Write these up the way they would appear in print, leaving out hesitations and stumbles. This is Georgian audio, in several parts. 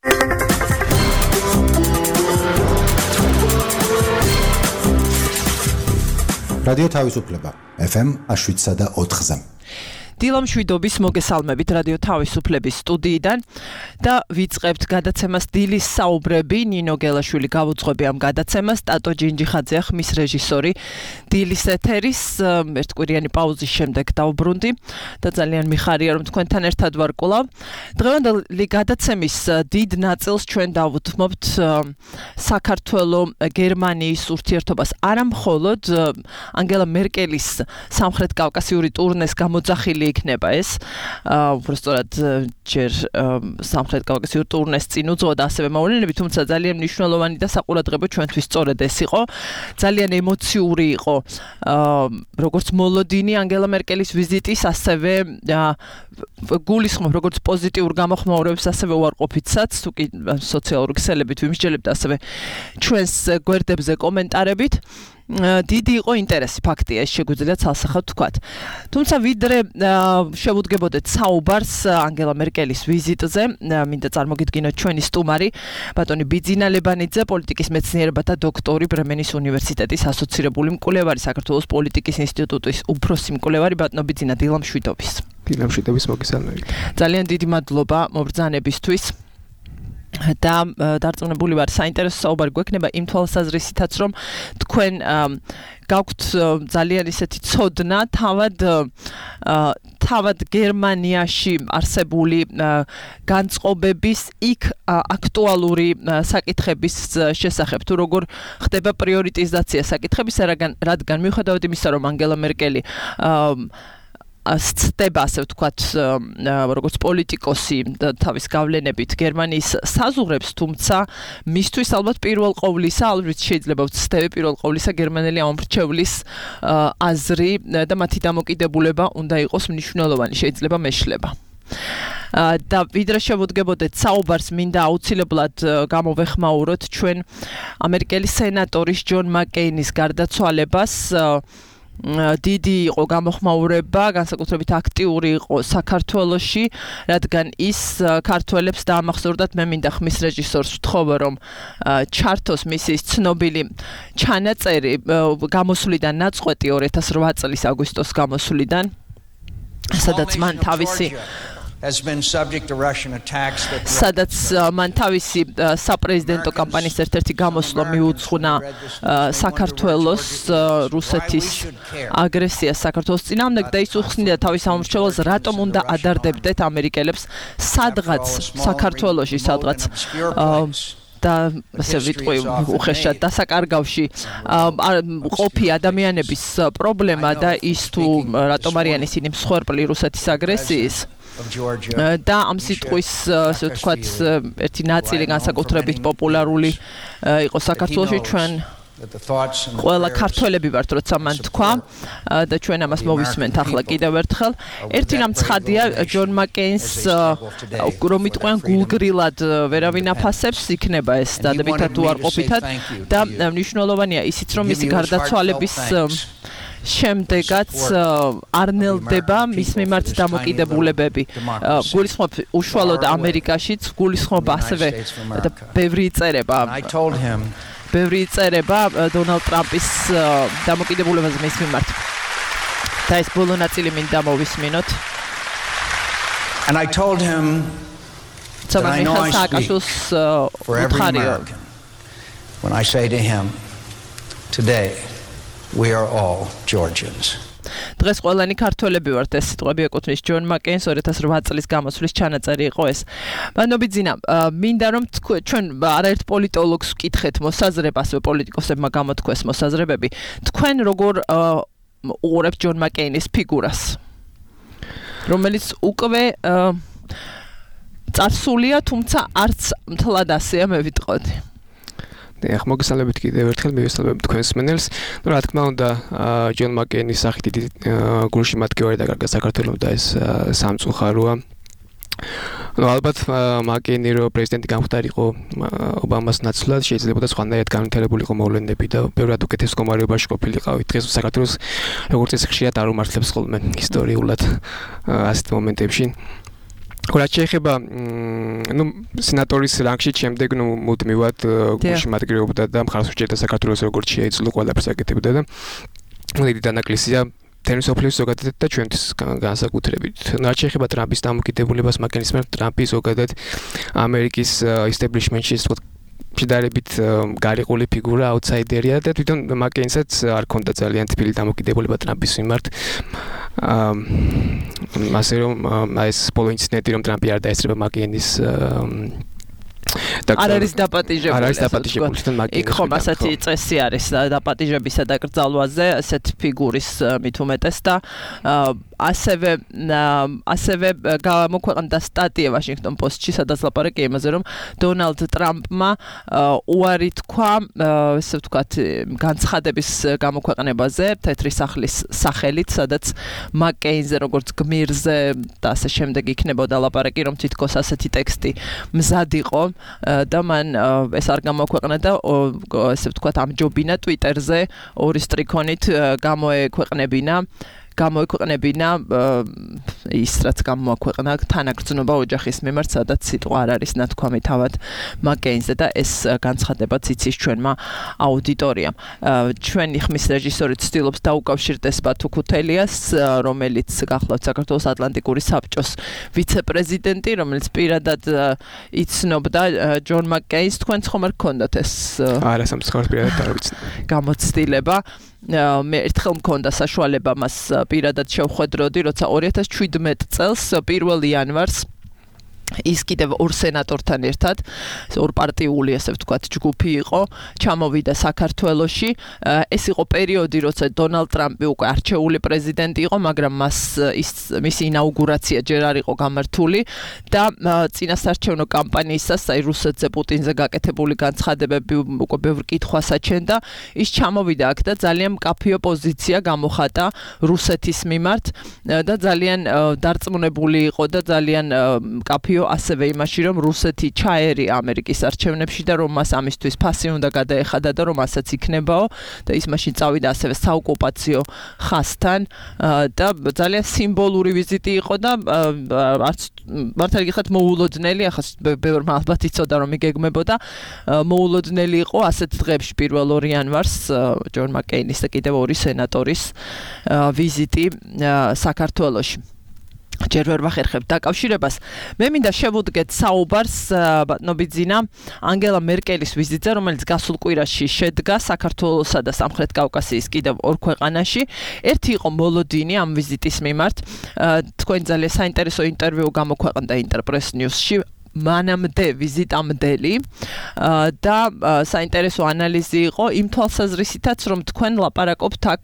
რადიო თავისუფლება FM 7.4-ზე. დილამ შვიდობის მოგესალმებით რადიო თავისუფლების სტუდიიდან და ვიწყებთ გადაცემას დილის საუბრები. ნინო გელაშვილი გავუძღვები ამ გადაცემას, ტატო ჯინჯიხაძეა ხმის რეჟისორი. დილის ეთერის ერთკვირიანი პაუზის შემდეგ დავბრუნდი და ძალიან მიხარია რომ თქვენთან ერთად ვარ კვლავ. დღევანდელი გადაცემის დიდ ნაწილს ჩვენ დავუთმობთ საქართველოს გერმანიის ურთიერთობას არა მხოლოდ ანგელა მერკელის სამხრეთ კავკასიური ტურნეს გამოძახილი იქნება ეს უბრალოდ ჯერ სამხრეთ კავკასიურ ტურნეს წინ უძღოდა ასევე მოვლენები, თუმცა ძალიან მნიშვნელოვანი და საყურადღებო ჩვენთვის სწორედ ეს იყო. ძალიან ემოციური იყო როგორც მოლოდინი ანგელა მერკელის ვიზიტის, ასევე გულისხმობ როგორც პოზიტიურ გამოხმაურებებს, ასევე უარყოფითსაც, თუ კი სოციალური ქსელებით ვიმსჯელებთ, ასევე ჩვენს გვერდებზე კომენტარებით. დიდი იყო ინტერესი, ფაქტია, ეს შეგვიძლია ცალსახად ვთქვათ. თუმცა ვიდრე შევუდგებოდეთ საუბარს ანგელა მერკელის ვიზიტზე, მინდა წარმოგიდგინოთ ჩვენი სტუმარი, ბატონი ბიძინა ლებანიძე, პოლიტიკის მეცნიერებათა დოქტორი, ბრემენის უნივერსიტეტის ასოცირებული მკვლევარი, საქართველოს პოლიტიკის ინსტიტუტის უფროსი მკვლევარი, ბატონო ბიძინა, დილამ შვიდობის. დილამ შვიდობის მოგესალმებით. ძალიან დიდი მადლობა მობრძანებისთვის. და დარწმუნებული ვარ საინტერესო საუბარი გვექნება იმ თვალსაზრისითაც რომ თქვენ გაქვთ ძალიან ისეთი ცოდნა თავად გერმანიაში არსებული განწყობების იქ აქტუალური საკითხების შესახებ თუ როგორ ხდება პრიორიტიზაცია საკითხების რადგან მიუხედავად იმისა რომ ანგელა მერკელი სცდება ასე ვთქვათ როგორც პოლიტიკოსი თავის გავლენებით გერმანიის საზღვრებს, თუმცა მისთვის ალბათ პირველ ყოვლისა ალბათ შეიძლება ვცდები პირველ ყოვლისა გერმანელი ამომრჩევლის აზრი და მათი დამოკიდებულება უნდა იყოს მნიშვნელოვანი, შეიძლება მეშლება. და ვიდრე შევუდგებოდეთ საუბარს, მინდა აუცილებლად გამოვეხმაუროთ ჩვენ ამერიკელი სენატორის ჯონ მაკეინის გარდაცვალებას. დიდი იყო გამოხმაურება, განსაკუთრებით აქტიური იყო საქართველოში, რადგან ის ქართველებს დაამახსოვრდათ. მე მინდა ხმის რეჟისორს ვთხოვო, რომ ჩართოს მისი ცნობილი ჩანაწერი გამოსვლიდან ნაწყვეტი 2008 წლის აგვისტოს გამოსვლიდან, სადაც მან თავისი სადაც მან თავისი საპრეზიდენტო კამპანიის ერთ-ერთი გამოსვლა მიუძღვნა საქართველოს რუსეთის აგრესიას საქართველოს წინააღმდეგ და ის უხსნიდა თავის ამორჩეველს, რატომ უნდა ადარდებდეთ ამერიკელებს სადღაც საქართველოში, სადღაც და ასე ვიტყვი უხეშად დასაკარგავში ყოფი ადამიანების პრობლემა და ის თუ რატომ არიან ისინი მსხვერპლი რუსეთის აგრესიის და ამ სიტყვის ასე ვთქვათ ერთი ნაწილი განსაკუთრებით პოპულარული იყო საქართველოში. ჩვენ ყველა ქართველები ვართ, როცა მან თქვა და ჩვენ ამას მოვისმენთ ახლა კიდევ ერთხელ. ერთი რამ ცხადია, ჯონ მაკეინს რომ იტყვიან გულგრილად ვერავინ აფასებს, იქნება ეს დადებითად უარყოფითად და მნიშვნელოვანია ისიც რომ მისი გარდაცვალების შემდეგაც არ ნელდება მის მიმართ დამოკიდებულებები. გულისხმობ უშუალოდ ამერიკაშიც, გულისხმობ ასევე და ბევრი იწერება დონალდ ტრამპის დამოკიდებულებაზე მის მიმართ. და ეს ბოლო ნაწილი მინდა მოვისმინოთ. And I told him that I know I speak for every American when I say to him, today we are all Georgians. დღეს ყველანი ქართველები ვართ, ეს სიტყვები ეკუთვნის ჯონ მაკეინს 2008 წლის გამოსვლის ჩანაწერი იყო ეს. ბატონო ბიძინა, მინდა რომ ჩვენ არაერთ პოლიტოლოგს ვკითხეთ მოსაზრებას, პოლიტიკოსებმა გამოთქვეს მოსაზრებები. თქვენ როგორ უყურებთ ჯონ მაკეინის ფიგურას, რომელიც უკვე წარსულია, თუმცა არც მთლად ასეა, მე ვიტყოდი. მოგესალმებით კიდევ ერთხელ, მივესალმებ თქვენს მსმენელს. ნუ რა თქმა უნდა, ჯონ მაკეინის სახით დიდი გულშემატკივარი დაკარგა საქართველოს და ეს სამწუხაროა. ალბათ მაკეინი რო პრეზიდენტი გამხდარიყო ობამას ნაცვლად შეიძლება და სხვანაირად განვითარებულიყო მოვლენები და ბევრად უკეთეს მდგომარეობაში ყოფილიყავით. დღეს საქართველოს როგორც ეს ხშირად არ უმართლებს ხოლმე ისტორიულად ასეთ მომენტებში. რაც შეეხება სენატორის რანგში შემდეგ მუდმივად გულში მატგრეობდა და მხარს უჭერდა საქართველოს როგორც შეეძლო ყველაფერს აკეთებდა და დიდი დანაკლისია თემის ოფლის ზოგადად და ჩვენთვის განსაკუთრებით. რაც შეეხება ტრამპის დამოკიდებულებას მაგენის მიერ ტრამპი ზოგადად ამერიკის establishment-ში შედარებით გარიყული ფიგურა აუთსაიდერია და თვითონ მაკეინსაც არ ქონდა ძალიან თბილი დამოკიდებულება ტრამპის მიმართ. ასე რომ ეს ბოლო ინციდენტი რომ ტრამპი არ დაესწრება მაკეინის არ არის დაპატიჟებული თან მაგ იქ ხომ ასეთი წესი არის დაპატიჟებისა და კრძალვაზე ასეთ ფიგურის მით უმეტეს და ასევე გამოქვეყნდა სტატია Washington Post-ში სადაც ლაპარაკია იმაზე რომ დონალდ ტრამპმა უარი თქვა ესე ვთქვათ განცხადების გამოქვეყნებაზე თეთრი სახლის სახელით სადაც მაკეინზე როგორც გმირზე და ასე შემდეგ იქნებოდა ლაპარაკი რომ თითქოს ასეთი ტექსტი მზად იყო და მან ეს არ გამოქვეყნა და ესე ვთქვათ ამჯობინა Twitter-ზე ორი სტრიქონით გამოექვეყნებინა ის რაც გამოაქვეყნა თანაგრძნობა ოჯახის მიმართ სადაც სიტყვა არ არის ნათქვამი თავად მაკეინზე და ეს განცხადებაც იცის ჩვენმა აუდიტორიამ ჩვენი ხმის რეჟისორი ცდილობს დაუკავშირდეს ბათუ ქუთელიას რომელიც გახლავთ საქართველოს ატლანტიკური საბჭოს ვიცე-პრეზიდენტი რომელიც პირადად იცნობდა ჯონ მაკეინს თქვენც ხომ არ გქონდათ ეს არა სამწუხაროდ პირადად არ ვიცი გამოცდილება მე ერთხელ მქონდა საშუალება მას პირადად შევხვედროდი, როცა 2017 წელს 1 იანვარს ის კიდევ ორ სენატორთან ერთად, ორ პარტიული ასე ვთქვათ, ჯგუფი იყო, ჩამოვიდა საქართველოში. ეს იყო პერიოდი, როცა დონალდ ტრამპი უკვე არჩეული პრეზიდენტი იყო, მაგრამ მისი ინაუგურაცია ჯერ არ იყო გამართული და წინასარჩევნო კამპანიისას, აი რუსეთზე პუტინზე გაკეთებული განცხადებები უკვე ბევრ კითხვას აჩენდა. ის ჩამოვიდა აქ და ძალიან მკაფიო პოზიცია გამოხატა რუსეთის მიმართ და ძალიან დარწმუნებული იყო და ძალიან მკაფიო ასევე იმაში რომ რუსეთი ჩაერია ამერიკის არჩევნებში და რომ მას ამისთვის ფასი უნდა გადაეხადა და რომ ასაც იქნებაო და ის მაშინ წავიდა ასევე საოკუპაციო ხაზთან და ძალიან სიმბოლური ვიზიტი იყო და არც მართალი გიხართ მოულოდნელი ახლა ბევრმა ალბათ იცოდა რომ იგეგმებოდა მოულოდნელი იყო ასეთ დღეებში 1 იანვარს ჯონ მაკეინის და კიდევ ორი სენატორის ვიზიტი საქართველოში ჯერ ვერ ვახერხებ დაკავშირებას. მე მინდა შევუდგეთ საუბარს ბატონობიძინა ანგელა მერკელის ვიზიტზე, რომელიც გასულ კვირაში შედგა საქართველოსა და სამხრეთ კავკასიის კიდევ ორ ქვეყანაში. ერთი იყო მოლოდინი ამ ვიზიტის მიმართ. თქვენ ძალიან საინტერესო ინტერვიუ გამოქვეყნდა Interpress News-ში. მანამდე ვიზიტამდელი და საინტერესო ანალიზი იყო იმ თვალსაზრისითაც, რომ თქვენ ლაპარაკობთ აქ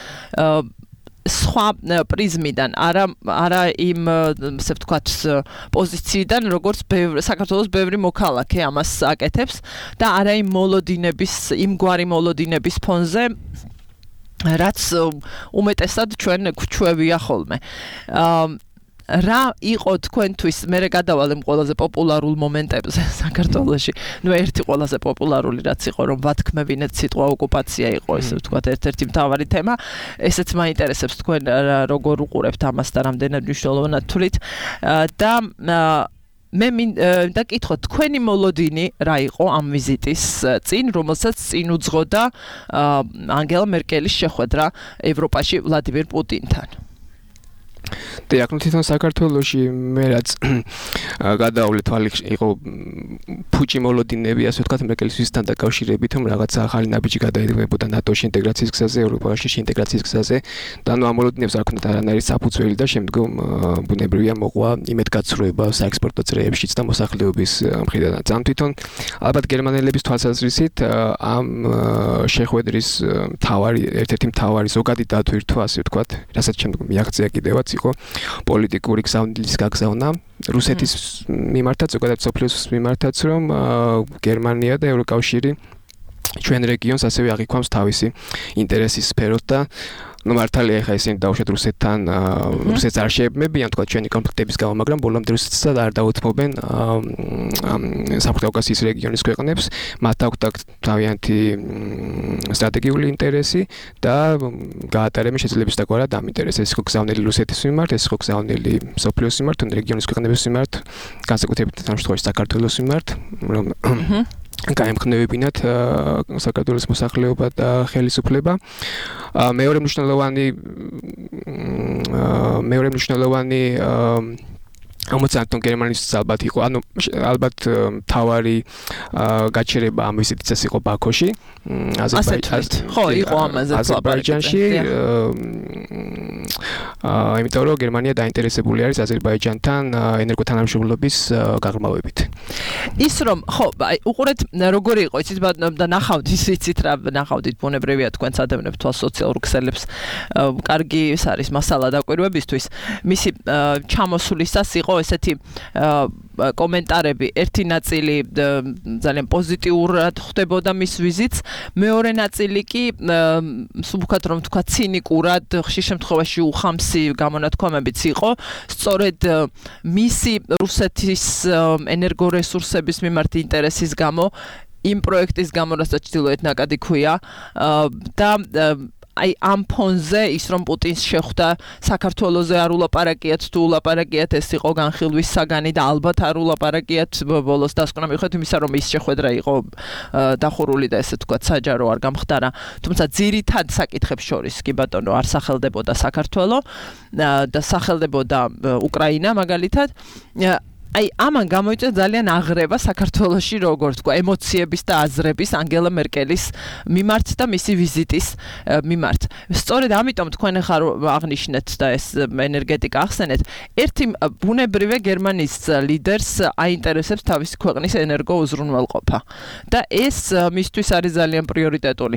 სხვა პრიზმიდან, არა იმ ასე ვთქვათ პოზიციიდან, როგორც საქართველოს ბევრი მოქალაქე ამას აკეთებს და არა იმ იმგვარი მოლოდინების ფონზე, რაც უმეტესად ჩვენ გვჩვევია ხოლმე. რა იყო თქვენთვის მე გადავალ იმ ყველაზე პოპულარულ მომენტებზე საქართველოში. ნუ ერთი ყველაზე პოპულარული რაც იყო რომ ვათქმევინეთ სიტყვა ოკუპაცია იყო ესე ვთქვათ ერთ-ერთი მთავარი თემა. ესეც მაინტერესებს თქვენ როგორ უყურებთ ამას და რამდენად მნიშვნელოვნად თვლით და მე მინდა გითხოთ თქვენი მოლოდინი რა იყო ამ ვიზიტის წინ, რომელსაც წინ უძღოდა ანგელა მერკელის შეხვედრა ევროპაში ვლადიმერ პუტინთან. და თვითონ საქართველოში მე რაც გადაავლე თვალი იყო ფუჭი მოლოდინები, ასე ვთქვათ, მერკელის ვიზიტთან დაკავშირებით, რომ რაღაცა ახალი ნაბიჯი გადაედებოდა ნატოში ინტეგრაციის გზაზე, ევროპაში ინტეგრაციის გზაზე და ამ მოლოდინებს არ ქონდათ არანაირი საფუძველი და შემდგომ ბუნებრივია მოყვა იმედგაცრუება საექსპორტო წრეებშიც და მოსახლეობის მხრიდანაც. ამ თვითონ ალბათ გერმანელების თვალსაზრისით ამ შეხვედრის ერთ-ერთი მთავარი ზოგადი დათვირთვა, ასე ვთქვათ, რასაც შემდგომ მიაღწია კიდევაც იყო პოლიტიკური გზავნილის გაგზავნა რუსეთის მიმართაც, ზოგადად სოფლიოს მიმართაც, რომ გერმანია და ევროკავშირი ჩვენ რეგიონს ასევე აღიქვამს თავისი ინტერესის სფეროთ და ნუ მართალია ხა ისინი დაუშვათ რუსეთთან რუსეთს არ შეებმებიან თქვა ჩვენი კონფლიქტების გამო მაგრამ ბოლომდე რუსეთსაც არ დაუთმობენ საფრთხე-კავკასიის რეგიონის ქვეყნებს მათ აქვთ თავიანთი სტრატეგიული ინტერესი და გაატარებენ შეძლებს დაგვარად ამ ინტერესს ეს ხო გზავნილი რუსეთის მიმართ ეს ხო გზავნილი სოფლიოს მიმართ თუ რეგიონის ქვეყნების მიმართ განსაკუთრებით ამ შემთხვევაში საქართველოს მიმართ რომ გაემხნევებინათ საქართველოს მოსახლეობა და ხელისუფლება მეორე მნიშვნელოვანი ამოწმეთ გერმანიის ალბათ იყო ანუ ალბათ თავარი გაჩერება ამ ვიზიტის იყო ბაქოში ხო იყო ამაზე აზერბაიჯანში იმიტომ რომ გერმანია დაინტერესებული არის აზერბაიჯანთან ენერგოთანამშრომლობის გაღრმავებით ის რომ ხო უყურეთ როგორი იყო იცით და ნახავთ რა ნახავდით ბუნებრივია თქვენს ადამიანებს თვალ სოციალურ ქსელებს კარგი ეს არის მასალა დაკვირვებისთვის მისი ჩამოსვლისას იყო ესეთი კომენტარები ერთი ნაწილი ძალიან პოზიტიურად ხდებოდა მის ვიზიტს მეორე ნაწილი კი სუბუქად რომ თქვა ცინიკურად ხშირ შემთხვევაში უხამსი გამონათქვამებიც იყო სწორედ მისი რუსეთის ენერგორესურსების მიმართ ინტერესის გამო იმ პროექტის გამო რასაც ჩრდილოეთ ნაკადი ქვია და აი ამ ფონზე ის რომ პუტინს შეხვდა საქართველოზე არ ულაპარაკიათ თუ ულაპარაკიათ ეს იყო განხილვის საგანი და ალბათ არ ულაპარაკიათ ბოლოს დასკვნა მიხვდეთ იმისა რომ ის შეხვედრა იყო დახურული და ესე თქვა საჯარო არ გამხდარა თუმცა ძირითად საკითხებს შორის კი ბატონო არ სახელდებოდა საქართველო და სახელდებოდა უკრაინა მაგალითად აი ამან გამოიწვია ძალიან აღრევა საქართველოში როგორ თქვა ემოციების და აზრების ანგელა მერკელის მიმართ და მისი ვიზიტის მიმართ სწორედ ამიტომ თქვენ ახლა აღნიშნეთ და ეს ენერგეტიკა ახსენეთ ერთი ბუნებრივია გერმანიის ლიდერს აინტერესებს თავისი ქვეყნის ენერგო უზრუნველყოფა და ეს მისთვის არის ძალიან პრიორიტეტული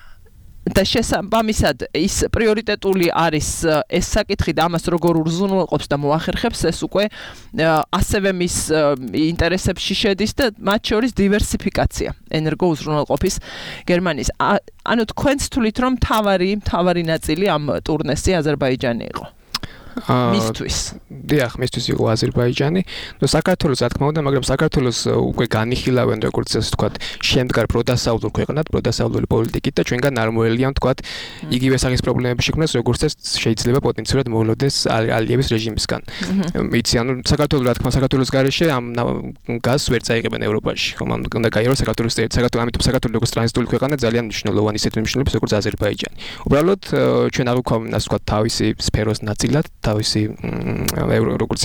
და შესაბამისად ის პრიორიტეტული არის ეს საკითხი და ამას როგორ უზრუნველყოფს და მოახერხებს ეს უკვე ასევე მის ინტერესებში შედის და მათ შორის დივერსიფიკაცია ენერგო უზრუნველყოფის გერმანიის ანუ თქვენს თვლით რომ მთავარი ნაწილი ამ ტურნესზე აზერბაიჯანი იყო მისთვის დიახ მისთვის იყო აზერბაიჯანი ნუ საქართველოს რა თქმა უნდა მაგრამ საქართველოს უკვე განიხილავენ როგორც ასე ვთქვათ შემდგარ პროდასავლურ ქვეყნად პროდასავლური პოლიტიკით და ჩვენგან არ მოელიან ვთქვათ იგივე სახის პრობლემები შექმნას როგორც ეს შეიძლება პოტენციურად მოვლოდეს ალიევის რეჟიმისგან იცი ანუ საქართველოს რა თქმა საქართველოს გარეშე ამ გაზს ვერ წაიღებენ ევროპაში ხომ უნდა გაიარო საქართველოს ამიტომ საქართველოს როგორც ტრანზიტული ქვეყანა ძალიან მნიშვნელოვანი ისეთ მნიშვნელობს როგორც აზერბაიჯანი უბრალოდ ჩვენ არ ვქავენ ასე ვთქვათ თავისი სფეროს ნაწილად თავისი როგორც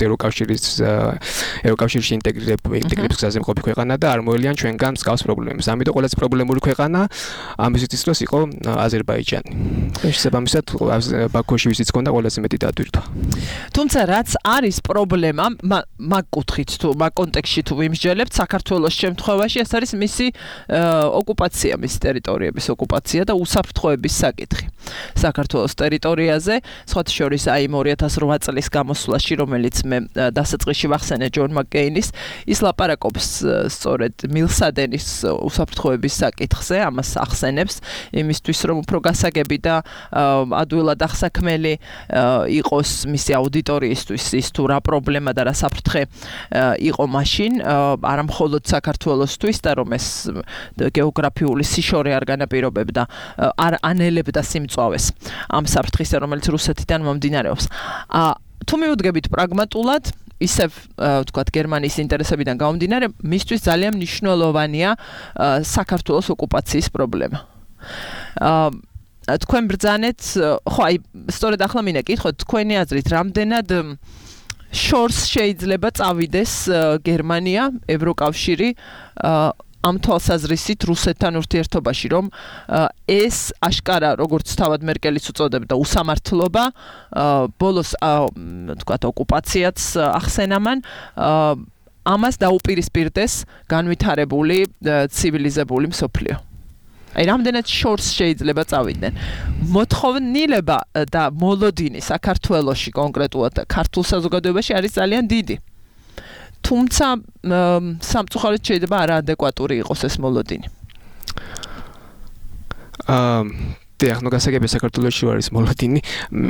ევროკავშირში ინტეგრების გზაზე მყოფი ქვეყანა და არ მოელიან ჩვენგან მსგავს პრობლემებს. ამიტომ ყველაზე პრობლემური ქვეყანა ამ ვიზიტის დროს იყო აზერბაიჯანი. შესაბამისად ბაქოში ვიზიტს ჰქონდა ყველაზე მეტი დატვირთვა. თუმცა რაც არის პრობლემა მაგ კუთხით თუ მაგ კონტექსტში თუ ვიმსჯელებთ საქართველოს შემთხვევაში ეს არის მისი ოკუპაცია, მისი ტერიტორიების ოკუპაცია და უსაფრთხოების საკითხი. საქართველოს ტერიტორიაზე სხვათა შორის აი 2008 წლის გამოსვლაში, რომელიც მე დასაწყისში ვახსენე ჯონ მაკკეინის, ის ლაპარაკობს სწორედ მილსადენის უსაფრთხოების საკითხზე, ამას ახსენებს, იმისთვის რომ უფრო გასაგები და ადვილად აღსაქმელი იყოს მისი აუდიტორიისთვის ის თუ რა პრობლემა და რა საფრთხე იყო მაშინ, არა მხოლოდ საქართველოსთვის და რომ ეს გეოგრაფიული სიშორე არ განაპირობებდა, არ ანელებდა სიმწვავეს ამ საფრთხისა, რომელიც რუსეთიდან მომდინარეობს. თუ მივუდგებით პრაგმატულად, ისევ ვთქვათ გერმანიის ინტერესებიდან გამომდინარე, მისთვის ძალიან მნიშვნელოვანია საქართველოს ოკუპაციის პრობლემა. თქვენ ბრძანეთ, ხო აი სწორედ ახლა მინდა კითხოთ, თქვენი აზრით, რამდენად შორს შეიძლება წავიდეს გერმანია, ევროკავშირი ამ თვალსაზრისით რუსეთთან ურთიერთობაში, რომ ეს აშკარა, როგორც თავად მერკელის უწოდებდა, უსამართლობა, ბოლოს თქვათ ოკუპაციაც ახსენამან, ამას დაუპირისპირდეს განვითარებული ცივილიზებული მსოფლიო. აი რამდენად შორს შეიძლება წავიდნენ. მოთხოვნილება და მოლოდინი საქართველოში კონკრეტულად და ქართულ საზოგადოებაში არის ძალიან დიდი. თუმცა სამწუხაროდ შეიძლება არაადეკვატური იყოს ეს მოლოდინი. დიახ, ნუ გასაგებია საქართველოში არის მოლოდინი.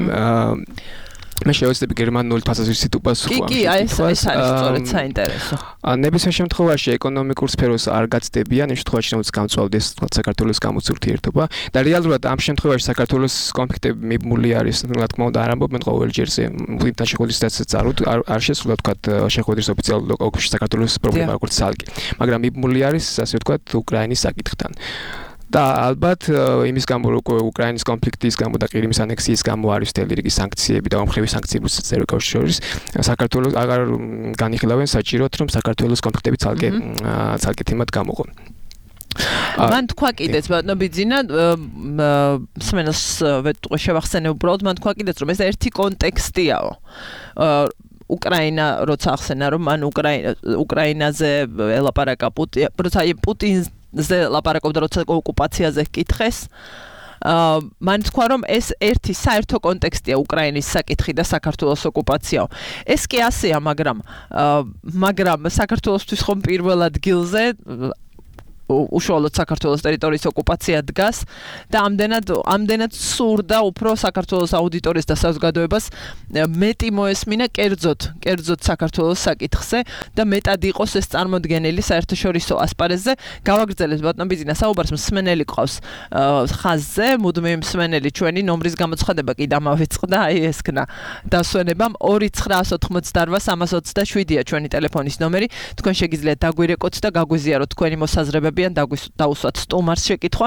მე შევეცდები გერმანული თვალსაზრისით უპასუხო. კი, ეს არის სწორედ საინტერესო. ნებისმიერ შემთხვევაში ეკონომიკურ სფეროს არ გაცდებიან, იმ შემთხვევაში რომ გამწვავდეს საქართველოს გამოცურთიერთობა და რეალურად ამ შემთხვევაში საქართველოს კონფლიქტები მიბმული არის, რა თქმა უნდა, არ ამბობენ ყოველ ჯერზე მუდმივ შეხვედრისთაც წარუთ, არ შესულა თქვა შეხვედრის ოფიციალურ ოკუპაციაში საქართველოს პრობლემა როგორც ცალკე, მაგრამ მიბმული არის, ასე ვთქვათ, უკრაინის საკითხთან. და ალბათ იმის გამო რომ უკრაინის კონფლიქტის გამო და ყირიმის ანექსიის გამო არის მთელი რიგი სანქციები და ომხრივი სანქციები ევროკავშირის შორის საქართველოს აღარ განიხილავენ საჭიროდ რომ საქართველოს კონფლიქტები ცალკე თემად გამოყო. მან თქვა კიდეც ბატონო ბიძინა სმენელს ვეტყვი შევახსენე უბრალოდ მან თქვა კიდეც რომ ეს ერთი კონტექსტიაო უკრაინა როცა ახსენა რომ მან უკრაინაზე ელაპარაკა პუტინზე ლაპარაკობდა როცა ოკუპაციაზე კითხეს მან თქვა რომ ეს ერთი საერთო კონტექსტია უკრაინის საკითხი და საქართველოს ოკუპაციაო ეს კი ასეა მაგრამ საქართველოსთვის ხომ პირველ ადგილზე უშუალოდ საქართველოს ტერიტორიის ოკუპაცია დგას და ამდენად სურდა უფრო საქართველოს აუდიტორიის და საზოგადოებას მეტი მოესმინა კერძოდ საქართველოს საკითხზე და მეტად იყოს ეს წარმოდგენილი საერთაშორისო ასპარეზზე გავაგრძელეთ ბატონო ბიძინა საუბარს მსმენელი ყავს ხაზზე მუდმივი მსმენელი ჩვენი ნომრის გამოცხადება კი დამავიწყდა აი ესქნა დასვენებამ 2988327-ია ჩვენი ტელეფონის ნომერი თქვენ შეგიძლიათ დაგვირეკოთ და გაგვიზიაროთ თქვენი მოსაზრებები დაუსვათ სტუმარს შეკითხვა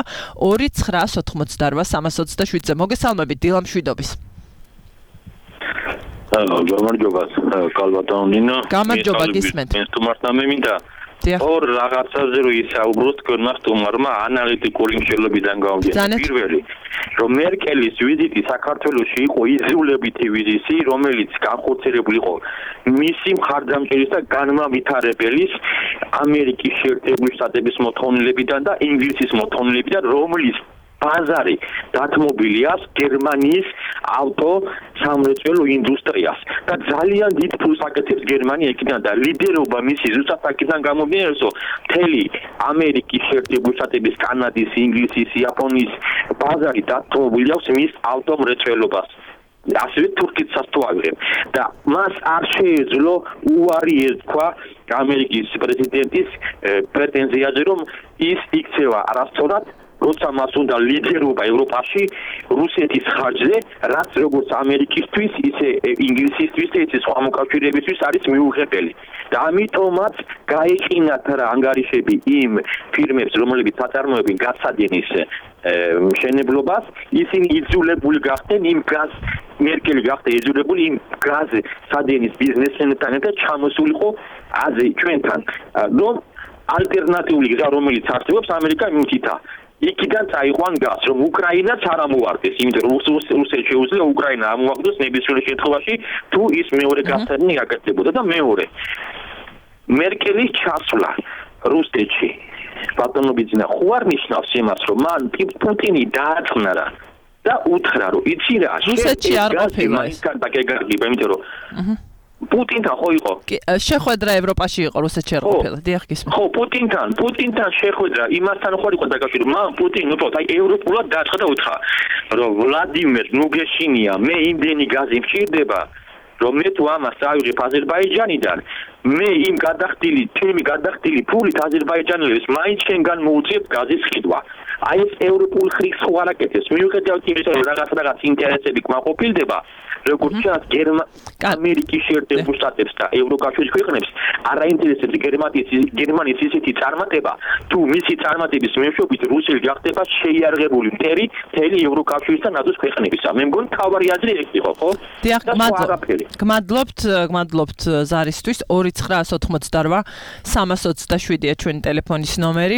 2988327-ზე მოგესალმებით დილამ შვიდობის გამარჯობა კალბატონო ნინო გამარჯობა გისმენთ სტუმარს ნამემინდა ორ რაღაცაზე რომ ისაუბროთ თქვენმა სტუმარმა ანალიტიკური მსჯელობიდან გამომდინარე პირველი რომ მერკელის ვიზიტი საქართველოში იყო იზოლებითი ვიზიტი რომელიც განხორციელებული იყო მისი მხარდამჭერის და განმავითარებელის ამერიკის შეერთებული შტატების მოთხოვნილებიდან და ინგლისის მოთხოვნილებიდან რომლის ბაზარი დათმობილია გერმანიის ავტო სამრეწველო ინდუსტრიას და ძალიან დიდ ფულს აკეთებს გერმანია იქიდან და ლიდერობა მისი ზუსტად აქედან გამომდინარეობს რომ მთელი ამერიკის შეერთებული შტატების კანადის ინგლისის იაპონიის ბაზარი დათმობილი აქვს მის ავტომრეწველობას ასევე თურქეთსაც თუ აღებ და მას არ შეეძლო უარი ეთქვა ამერიკის პრეზიდენტის პრეტენზიაზე რომ ის იქცევა არასწორად როცა მას უნდა ლიდერობა ევროპაში რუსეთის ხარჯზე რაც როგორც ამერიკისთვის ისე ინგლისისთვის და ისე სხვა მოკავშირეებისთვის არის მიუღებელი და ამიტომაც გაეყინათ რა ანგარიშები იმ ფირმებს რომლებიც აწარმოებენ გაზსადენის მშენებლობას ისინი იძულებული გახდნენ იმ მერკელი გახდა იძულებული იმ გაზსადენის ბიზნესთან ერთად ჩამოსულიყო აზე ჩვენთან რომ ალტერნატიული გზა რომელიც არსებობს ამერიკა მიუთითა იქიდან წაიყვან გაზს რომ უკრაინაც არ ამოარდეს იმიტომ რომ რუსეთს შეუძლია უკრაინა ამოაგდოს ნებისმიერ შემთხვევაში თუ ის მეორე გაზსადენი გაკეთდებოდა და მეორე მერკელის ჩასვლა რუსეთში ბატონო ბიძინა ხო არ ნიშნავს იმას რომ მან პუტინი დააწყნარა და უთხრა რომ იცი რა რუსეთში არ ყოფილა ეს დაგეგარგება იმიტომ რომ პუტინთან ხო იყო? შეხვედრა ევროპაში იყო რუსეთში არ ყოფილა. დიახ გისმენთ. ხო, პუტინთან შეხვედრა იმასთან ხო იყო დაკავშირებული. მან პუტინი უბრალოდ აი ევროპულად დააწყდა და უთხრა, რომ ვლადიმერ ნუგეშინია, მე იმდენი გაზი მჭირდება, რომ მე თუ ამას წავიღებ აზერბაიჯანიდან, მე იმ გადახდილი ფულით აზერბაიჯანელებს მაინც შენგან მოუწევთ გაზის ყიდვა. აი ეს ევროპულ ხრიგს ხო არ აკეთებს. მიუხედავად იმისა, რომ რაღაც ინტერესები კმაყოფილდება, როგორც ჩანს ამერიკის შეერთებულ შტატებს და ევროკავშირის ქვეყნებს არ აინტერესებს გერმანიის ისეთი წარმატება, თუ მისი წარმატების მეშვეობით რუსეთი გახდება შეიარაღებული მთელი ევროკავშირის და ნატოს ქვეყნებისა. მე მგონი თავარი აზრი ეს იყო, ხო? დიახ, გმადლობთ ზარისთვის 2988327-ია ჩვენი ტელეფონის ნომერი.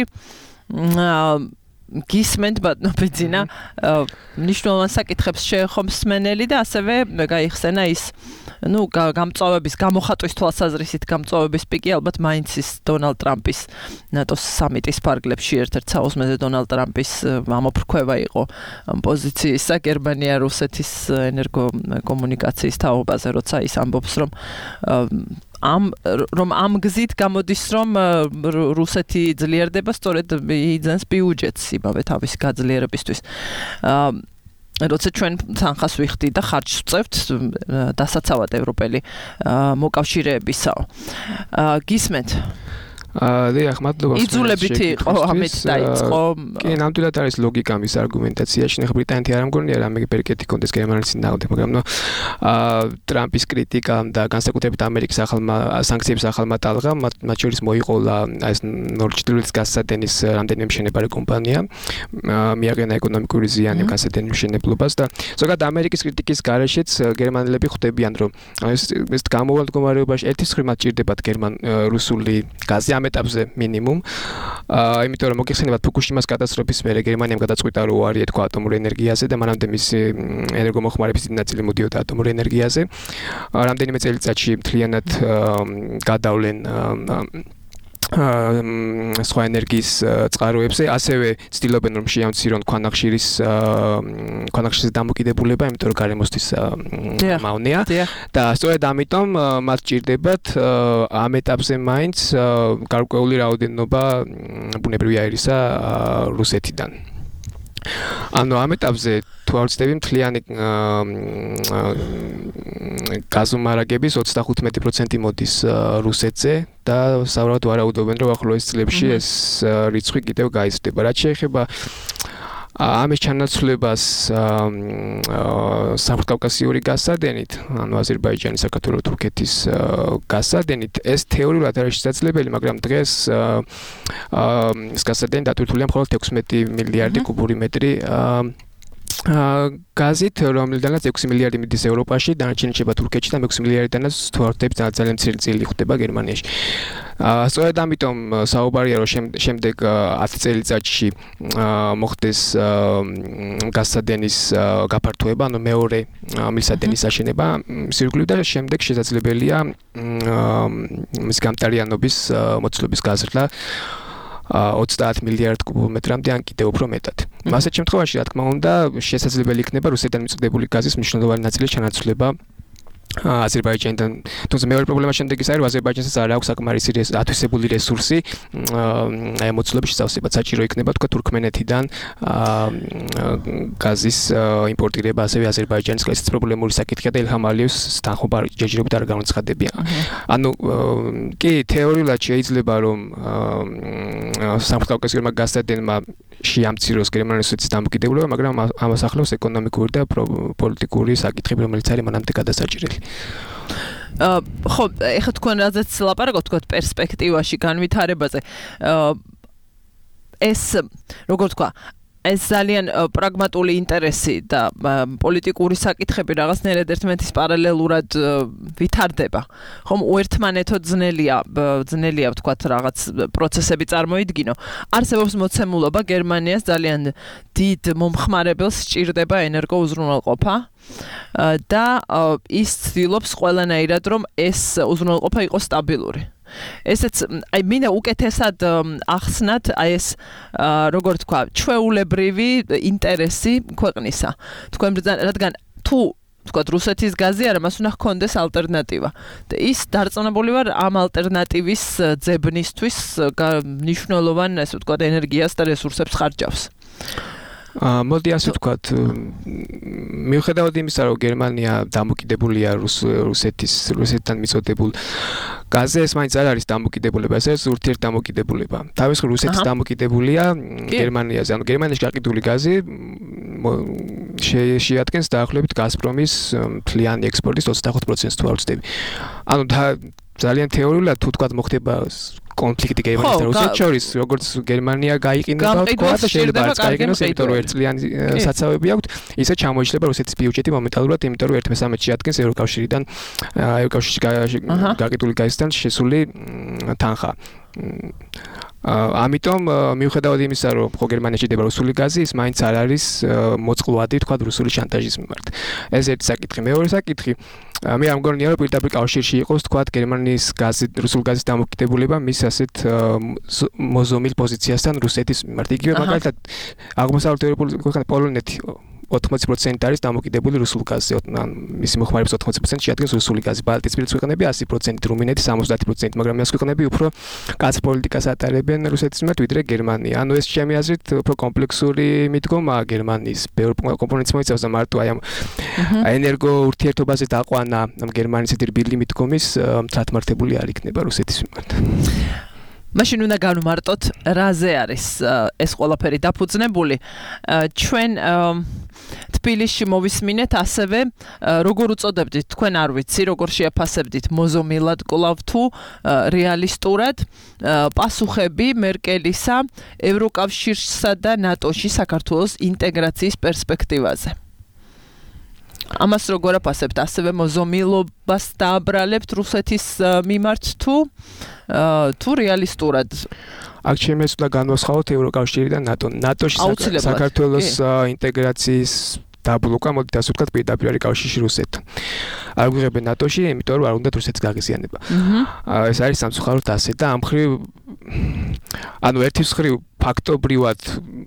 გისმენთ ბატონო ბიძინა ნიშნულოვან საკითხებს შეეხო მსმენელი და ასევე გაიხსენა ის გამწვავების გამოხატვის თვალსაზრისით გამწვავების პიკი ალბათ მაინც ის დონალდ ტრამპის ნატოს სამიტის ფარგლებში ერთ-ერთ საუზმეზე დონალდ ტრამპის ამოფრქვევა იყო პოზიციისა გერმანია რუსეთის ენერგოკომუნიკაციის თაობაზე როცა ის ამბობს რომ ამ გზით გამოდის რომ რუსეთი ძლიერდება სწორედ იძენს ბიუჯეტს იმავე თავის გაძლიერებისთვის როცა ჩვენ თანხას ვიხდი და ხარჯს ვწევთ დასაცავად ევროპელი მოკავშირეებისაო გისმენთ დიახ, მადლობა. იძულებითი იყო ამით დაიწყო. კი, ნამდვილად არის ლოგიკა მის არგუმენტაციაში. ნახე ბრიტანეთი არ ამგონია რამე ბერკეტი კონდეს გერმანიის წინააღმდეგ, მაგრამ ტრამპის კრიტიკა და განსაკუთრებით ამერიკის სანქციების ახალმა ტალღა მათ შორის მოიყოლა ეს Nord Stream-ის გასადენის რამდენიმე მშენებარე კომპანია. მიაყენა ეკონომიკური ზიანი გასადენის მშენებლობას და ზოგადად ამერიკის კრიტიკის გარეშეც გერმანელები ხვდებიან, რომ ეს გამოვალ მდგომარეობაში ერთის მხრივ მათ ჭირდებათ რუსული გაზი ეტაპზე მინიმუმ. იმიტომ რომ მოგიხსენებათ ფუკუშიმას კატასტროფის მერე გერმანიამ გადაწყვიტა რომ უარია თქვა ატომურ ენერგიაზე და მანამდე მისი ენერგომოხმარების დიდი ნაწილი მოდიოდა ატომურ ენერგიაზე. რამდენიმე წელიწადში მთლიანად გადავლენ სხვა ენერგიის წყაროებზე, ასევე ცდილობენ რომ შეამცირონ ქვანახშირის დამოკიდებულება, იმიტომ რომ გარემოსთვის მავნეა და სწორედ ამიტომ მათ ჭირდებათ ამ ეტაპზე მაინც გარკვეული რაოდენობა ბუნებრივი აირისა რუსეთიდან. ანუ ამ ეტაპზე თუ არ ვცდები მთლიანი გაზომარაგების 35% მოდის რუსეთზე და საუბრობთ ვარაუდობენ რომ ახლოს წლებში ეს რიცხვი კიდევ გაიზრდება. რაც შეეხება ამის ჩანაცვლებას სამხრეთ-კავკასიური გასადენით, ანუ აზერბაიჯანის, საქართველოს, თურქეთის გასადენით, ეს თეორიულად არის შესაძლებელი, მაგრამ დღეს ეს გასადენი დატვირთულია მხოლოდ 16 მილიარდი კუბური მეტრი გაზით, რომლიდანაც 6 მილიარდი მიდის ევროპაში, დანარჩენი შეება თურქეთში და 6 მილიარდიდანაც თუ არ ვთქვი ძალიან მცირე წილი ხდება გერმანიაში. სწორედ ამიტომ საუბარია რომ შემდეგ 10 წელიწადში მოხდეს გასადენის გაფართოება, ანუ მეორე მილსადენის აშენება სირგლივ და შემდეგ შესაძლებელია მის გამტარიანობის მოცულობის გაზრდა 30 მილიარდ კუბომეტრამდე ან კიდევ უფრო მეტად. ასეთ შემთხვევაში, რა თქმა უნდა, შესაძლებელი იქნება რუსეთიდან მიწვდებული გაზის მნიშვნელოვანი ნაწილის ჩანაცვლება აზერბაიჯანიდან. თუმცა მეორე პრობლემა შემდეგ ის არის, რომ აზერბაიჯანსაც არ აქვს საკმარისი ათვისებული რესურსი აი მოცულობის შესავსებად. საჭირო იქნება თქვა თურქმენეთიდან გაზის იმპორტირება, ასევე აზერბაიჯანის კლასის პრობლემური საკითხია და ილჰამ ალიევს თანხმობა ჯერჯერობით არ გამოცხადებია. ანუ კი თეორიულად შეიძლება რომ სამხრეთ-კავკასიურმა გასადენმა შეამციროს გერმანიის დამოკიდებულება, მაგრამ ამას ახლავს ეკონომიკური და პოლიტიკური საკითხები, რომელიც არის მანამდე გადასაჭრელი. ხო, ეხლა თქვენ რაზეც ლაპარაკობთ, თქვა პერსპექტივაში, განვითარებაზე. ეს როგორ თქვა, ეს ძალიან პრაგმატული ინტერესი და პოლიტიკური საკითხები რაღაცნაირად ერთმანეთის პარალელურად ვითარდება. ხომ უერთმანეთო ძნელია ვთქვათ რაღაც პროცესები წარმოიდგინო. არსებობს მოცემულობა გერმანიას ძალიან დიდ მომხმარებელს სჭირდება ენერგოუზრუნველყოფა და ის ცდილობს ყველანაირად რომ ეს უზრუნველყოფა იყოს სტაბილური. ესეც აი მინდა უკეთესად ახსნათ აი ეს როგორ თქვა ჩვეულებრივი ინტერესი ქვეყნისა. თქვენ რადგან თუ თქვათ რუსეთის გაზი არა, მას უნდა ჰქონდეს ალტერნატივა. და ის დარწმუნებული ვარ ამ ალტერნატივის ძებნისთვის მნიშვნელოვან ესე ვთქვათ ენერგიას და რესურსებს ხარჯავს. მოდი ასე ვთქვათ, მიუხედავად იმისა, რომ გერმანია დამოკიდებულია რუსეთთან მიწოდებულ გაზზე, ეს მაინც არ არის დამოკიდებულება, ეს არის ურთიერთდამოკიდებულება. თავის მხრივ რუსეთის დამოკიდებულია გერმანიაზე, ანუ გერმანიაში გაყიდული გაზი შეადგენს დაახლოებით გაზპრომის მთლიანი ექსპორტის 25%-ს თუ არ ვცდები. ანუ ძალიან თეორიულად თუ თქვა მოხდება კონფლიქტი გერმანიის და რუსეთის შორის, როგორც გერმანია გაიყინება თქვა და შეიძლება არც გაიყინოს, იმიტომ რომ ერთწლიანი საცავები აქვთ, ისე ჩამოიშლება რუსეთის ბიუჯეტი მომენტალურად, იმიტომ რომ 1/13 შეადგენს ევროკავშირიდან ევროკავშირში გაყიდული გაზისგან შესული თანხა. ამიტომ მიუხედავად იმისა, რომ ხო გერმანიაში დება რუსული გაზი, ის მაინც არ არის მოწყვლადი თქვა რუსული შანტაჟის მიმართ. ეს ერთი საკითხი. მეორე საკითხი, მე არ მგონია რომ პირდაპირ კავშირში იყოს თქვა გერმანიის რუსულ გაზის დამოკიდებულება მის ასეთ მოზომილ პოზიციასთან რუსეთის მიმართ. იგივე მაგალითად აღმოსავლეთ ევროპული ქვეყანა პოლონეთი 80% არის დამოკიდებული რუსულ გაზზე. მისი მოხმარების 80% შეადგენს რუსული გაზი. ბალტიისპირეთის ქვეყნები 100%, რუმინეთი 70%, მაგრამ ეს ქვეყნები უფრო კაც პოლიტიკას ატარებენ რუსეთის მიმართ ვიდრე გერმანია. ანუ ეს ჩემი აზრით უფრო კომპლექსური მიდგომაა გერმანიის. ბევრ კომპონენტს მოიცავს და მარტო აი ამ ენერგო ურთიერთობაზე დაყვანა გერმანიის რბილი მიდგომის თათმართებული არ იქნება რუსეთის მიმართ. მაშინ უნდა განვმარტოთ რაზე არის ეს ყველაფერი დაფუძნებული. ჩვენ თბილისში მოვისმინეთ ასევე როგორ უწოდებდით თქვენ არ ვიცი როგორ შეაფასებდით მოზომილად კლავ თუ რეალისტურად პასუხები მერკელისა ევროკავშირსა და ნატოში საქართველოს ინტეგრაციის პერსპექტივაზე. ამას როგორ აფასებთ ასევე მოზომილობას დააბრალებთ რუსეთის მიმართ თუ რეალისტურად აქ ჩემს უნდა განვასხვაოთ ევროკავშირი და ნატო. ნატოში საქართველოს ინტეგრაციის დაბლოკა მოდით ასე ვთქვათ პირდაპირ არის კავშირში რუსეთთან. არ გვიღებენ ნატოში, იმიტომ რომ არ უნდა რუსეთს გაღიზიანება. ეს არის სამწუხაროდ ასე და ამ მხრივ ანუ ერთის მხრივ ფაქტობრივად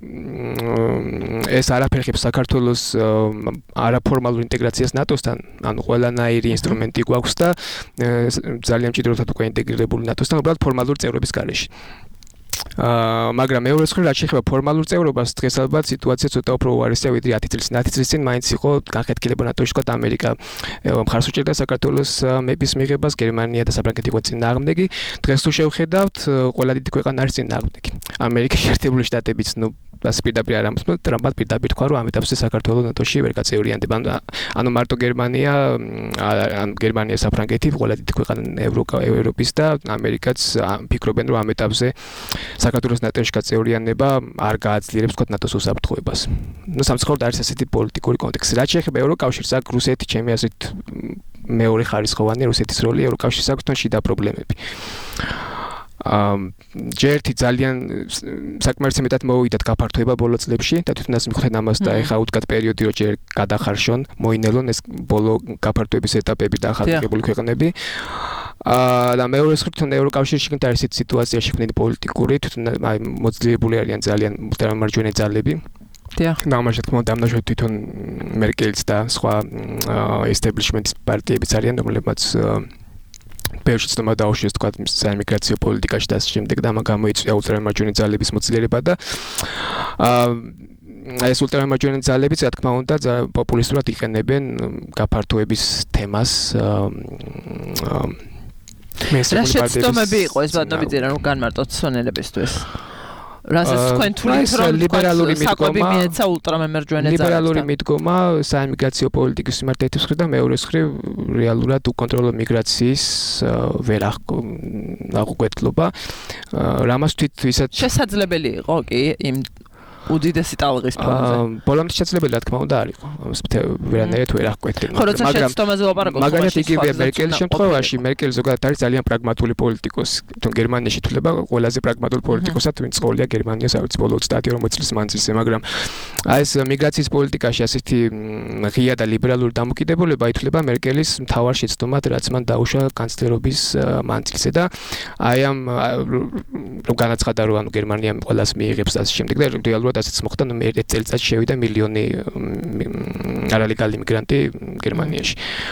ეს არაფერი ხებს საქართველოს არაფორმალურ ინტეგრაციას ნატოსთან, ანუ ყველანაირი ინსტრუმენტი გვაქვს და ძალიან მჭიდროდაა უკვე ინტეგრირებული ნატოსთან, უბრალოდ ფორმალური წევრების გარეშე. მაგრამ მეორე მხრივ რაც შეეხება ფორმალურ წევრობას, დღეს ალბათ სიტუაცია ცოტა უფრო უარესია ვიდრე 10 წლის. 10 წლის წინ მაინც იყო განხეთქილება ნატოში, თქვა ამერიკა მხარს უჭერდა საქართველოს მეპის მიღებას, გერმანია და საფრანგეთი იყო წინააღმდეგი. დღეს თუ შევხედავთ, ყველა დიდი ქვეყანა არის წინააღმდეგი. ამერიკის შეერთებული შტატებიც ასე პირდაპირ არ ამბობს, ტრამპად პირდაპირ თქვა, რომ ამ ეტაპზე საქართველოს ნატოში ვერ გაწევრიანდება. ანუ მარტო გერმანია, საფრანგეთი, ყველა დიდი ქვეყანა ევროპის და ამერიკაც ფიქრობენ, რომ ამ ეტაპზე საქართველოს ნატოში გაწევრიანება არ გააძლიერებს თქვა ნატოს უსაფრთხოებას. ნუ სამწუხაროდ არის ასეთი პოლიტიკური კონტექსტი. რაც შეეხება ევროკავშირს, აქ რუსეთი ჩემი აზრით მეორე ხარისხოვანი რუსეთის როლი ევროკავშირს აქვს თან შიდა პრობლემები. ჯერთი ძალიან საკმარისი მეტად მოვიდათ გაფართოება ბოლო წლებში და თვითონაც მიხვდეთ ამას და ეხა უდგათ პერიოდი რომ ჯერ გადახარშონ, მოინელონ ეს ბოლო გაფართოების ეტაპები და ახალგებული ქვეყნები. და მეორე მხრივ ევროკავშირში კიდე არის ეს სიტუაცია შექმნილი პოლიტიკური, თვითონ აი მოძლიერებული არიან ძალიან ულტრამარჯვენა ძალები. და ამაში თქმა უნდა ამნაშოთ თვითონ მერკელიც და სხვა establishment-ის პარტიებიც არიან, რომლებმაც ბევრი ცნობა დაუშვეს თქვა საიმიგრაციო პოლიტიკაში და ასე შემდეგ და ამან გამოიწვია ულტრამარჯვენა ძალების მოძლიერება და ეს ულტრამარჯვენა ძალებიც რა თქმა უნდა პოპულისტურად იყენებენ გაფართოების თემას რა შეცდომები იყო ეს ბატონებიძე რომ განმარტოთ სონელებისთვის რასაც თქვენ თulit რომ ლიბერალური მიდგომა მიეცა ულტრამემარჯვენე ძალებს ლიბერალური მიდგომა საიმიგრაციო პოლიტიკის მიმართ ერთის მხრივ და მეორეს მხრივ რეალურად უკონტროლო მიგრაციის ვერ აღკვეთილობა რამას თვითისაც შესაძლებელი იყო კი იმ უდიდესი ტალღის ფონზე. ბოლომდე შესაძლებელი რა თქმა უნდა არ იყო. ვერანაირად ვერ აღკვეთილ. მაგრამ მაგალითად იგივე მერკელის შემთხვევაში მერკელი ზოგადად არის ძალიან პრაგმატული პოლიტიკოსი. თუმცა გერმანიაში თვლება ყველაზე პრაგმატული პოლიტიკოსად ვინც ყოლია გერმანიის საერთო 30-40 წლის მანძილზე, მაგრამ აი ეს მიგრაციის პოლიტიკაში ასეთი ღია და ლიბერალური დამოკიდებულება ითვლება მერკელის მთავარ შეცდომად, რაც მან დაუშვა კანცლერობის მანძილზე და აი ამ რომ განაცხადა რომ ანუ გერმანია ყველას მიიღებს და ასე შემდეგ და რეალურად ასეც მოხდა, ნუ ერთ წელიწადში შევიდა მილიონი არალეგალური იმიგრანტი გერმანიაში.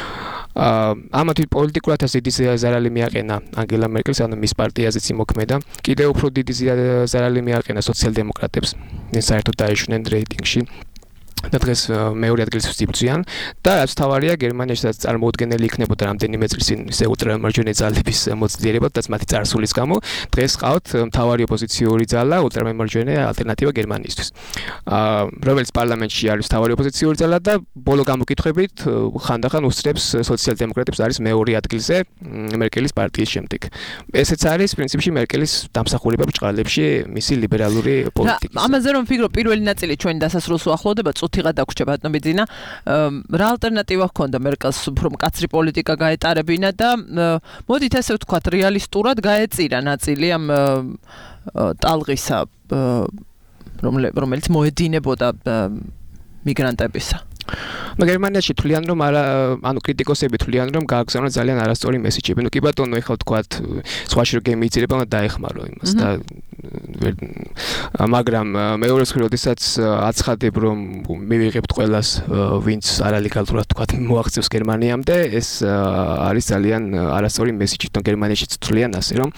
ამათ პოლიტიკურად ასე დიდი ზარალი მიაყენა ანგელა მერკელს, ანუ მის პარტიაზეც იმოქმედა. კიდევ უფრო დიდი ზარალი მიაყენა სოციალ-დემოკრატებს, საერთოდ დაეშვნენ რეიტინგში. და დღეს მეორე ადგილს ვსწრებიან და რაც თავარია გერმანიაშიც წარმოუდგენელი იქნებოდა რამდენიმე წლის წინ ისე ულტრამარჯვენა ძალების მოძლიერება და მათი წარსულის გამო დღეს ყავთ მთავარი ოპოზიციური ძალა ულტრამარჯვენა ალტერნატივა გერმანიისთვის რომელიც პარლამენტში არის მთავარი ოპოზიციური ძალა და ბოლო გამოკითხვებით ხანდახან უსწრებს სოციალ-დემოკრატებს არის მეორე ადგილზე მერკელის პარტიის შემდეგ ესეც არის პრინციპში მერკელის დამსახურება ბჭყალებში მისი ლიბერალური პოლიტიკის ამაზე რომ ვფიქრობ პირველი ნაწილი ჩვენი დასასრულს უახლოვდება წუთიღა დაგვრჩა ბატონებიძინა რა ალტერნატივა ჰქონდა მერკელს უფრო მკაცრი პოლიტიკა გაეტარებინა და მოდით ასე ვთქვათ რეალისტურად გაეწირა ნაწილი ამ ტალღისა რომელიც მოედინებოდა მიგრანტებისა გერმანიაში თვლიან რომ ანუ კრიტიკოსები თვლიან რომ გააგზავნა ძალიან არასწორი მესიჯები. ნუ კი ბატონო ეხლა ვთქვათ სხვაში რომ გემიძირება უნდა დაეხმარო იმას და მაგრამ მეორე მხრივ, როდესაც აცხადებ, რომ მივიღებთ ყველას, ვინც არალეგალურად თქვა მოაღწევს გერმანიამდე, ეს არის ძალიან არასწორი მესიჯი, თვითონ გერმანიაში ცვლიან ასე, რომ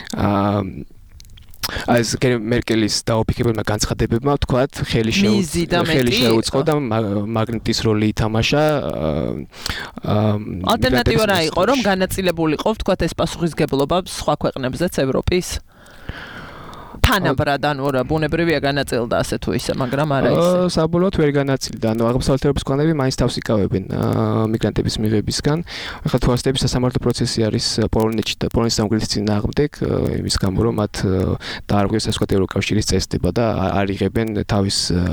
ეს მერკელის დაუფიქრებელმა განცხადებებმა თქვათ ხელი შეუწყო და მაგნიტის როლი ითამაშა. ალტერნატივა რა იყო, რომ განაწილებულიყო თქვათ ეს პასუხისგებლობა სხვა ქვეყნებზეც ევროპის? თანაბრად ანუ რა ბუნებრივია განაწილდა ასე თუ ისე, მაგრამ არა ისე. საბოლოოდ ვერ განაწილდა. ანუ აღმოსავლეთ ევროპის ქვეყნები მაინც თავს იკავებენ მიგრანტების მიღებისგან. ახლა თუ ასდები სასამართლო პროცესი არის პოლონეთში და პოლონის სამგრელოს წინააღმდეგ, იმის გამო რომ მათ დაარღვიეს ასე ვთქვათ ევროკავშირის წესდება და არ იღებენ თავის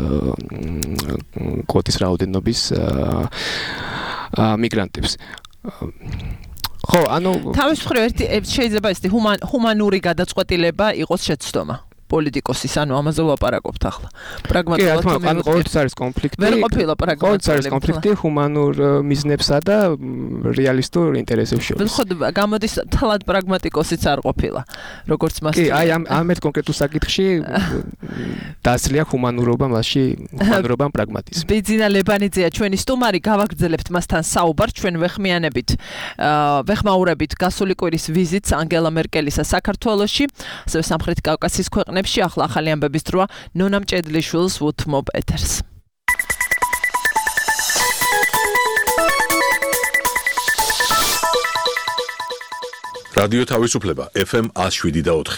კვოტის რაოდენობის მიგრანტებს. ხო, ანუ თავის მხრივ შეიძლება ეს ჰუმანური გადაწყვეტილება იყოს შეცდომა. პოლიტიკოსის, ანუ ამაზე ვაპარაკობთ ახლა. პრაგმატულად. კი, ანუ ყოველთვის არის კონფლიქტი. ვერ ყოფილა პრაგმატული. ყოველთვის არის კონფლიქტი ჰუმანურ მიზნებსა და რეალისტურ ინტერესებს შორის. ხო, გამოდის თლად პრაგმატიკოსიც არ ყოფილა, როგორც მას. კი, აი ამ კონკრეტულ საკითხში დაძლია ჰუმანურობა მასში, ჰუმანურობა პრაგმატიზმი. ბიძინა ლებანიძეა ჩვენი სტუმარი, გავაგრძელებთ მასთან საუბარს, ჩვენ ვეხმაურებით გასული კვირის ვიზიტს ანგელა მერკელისა საქართველოში, ასევე სამხრეთ კავკასიის ქვეყნებში. ახლა ახალი ამბების დროა ნონა მჭედლიშვილს ვუთმობ ეთერს. რადიო თავისუფლება FM 107.4.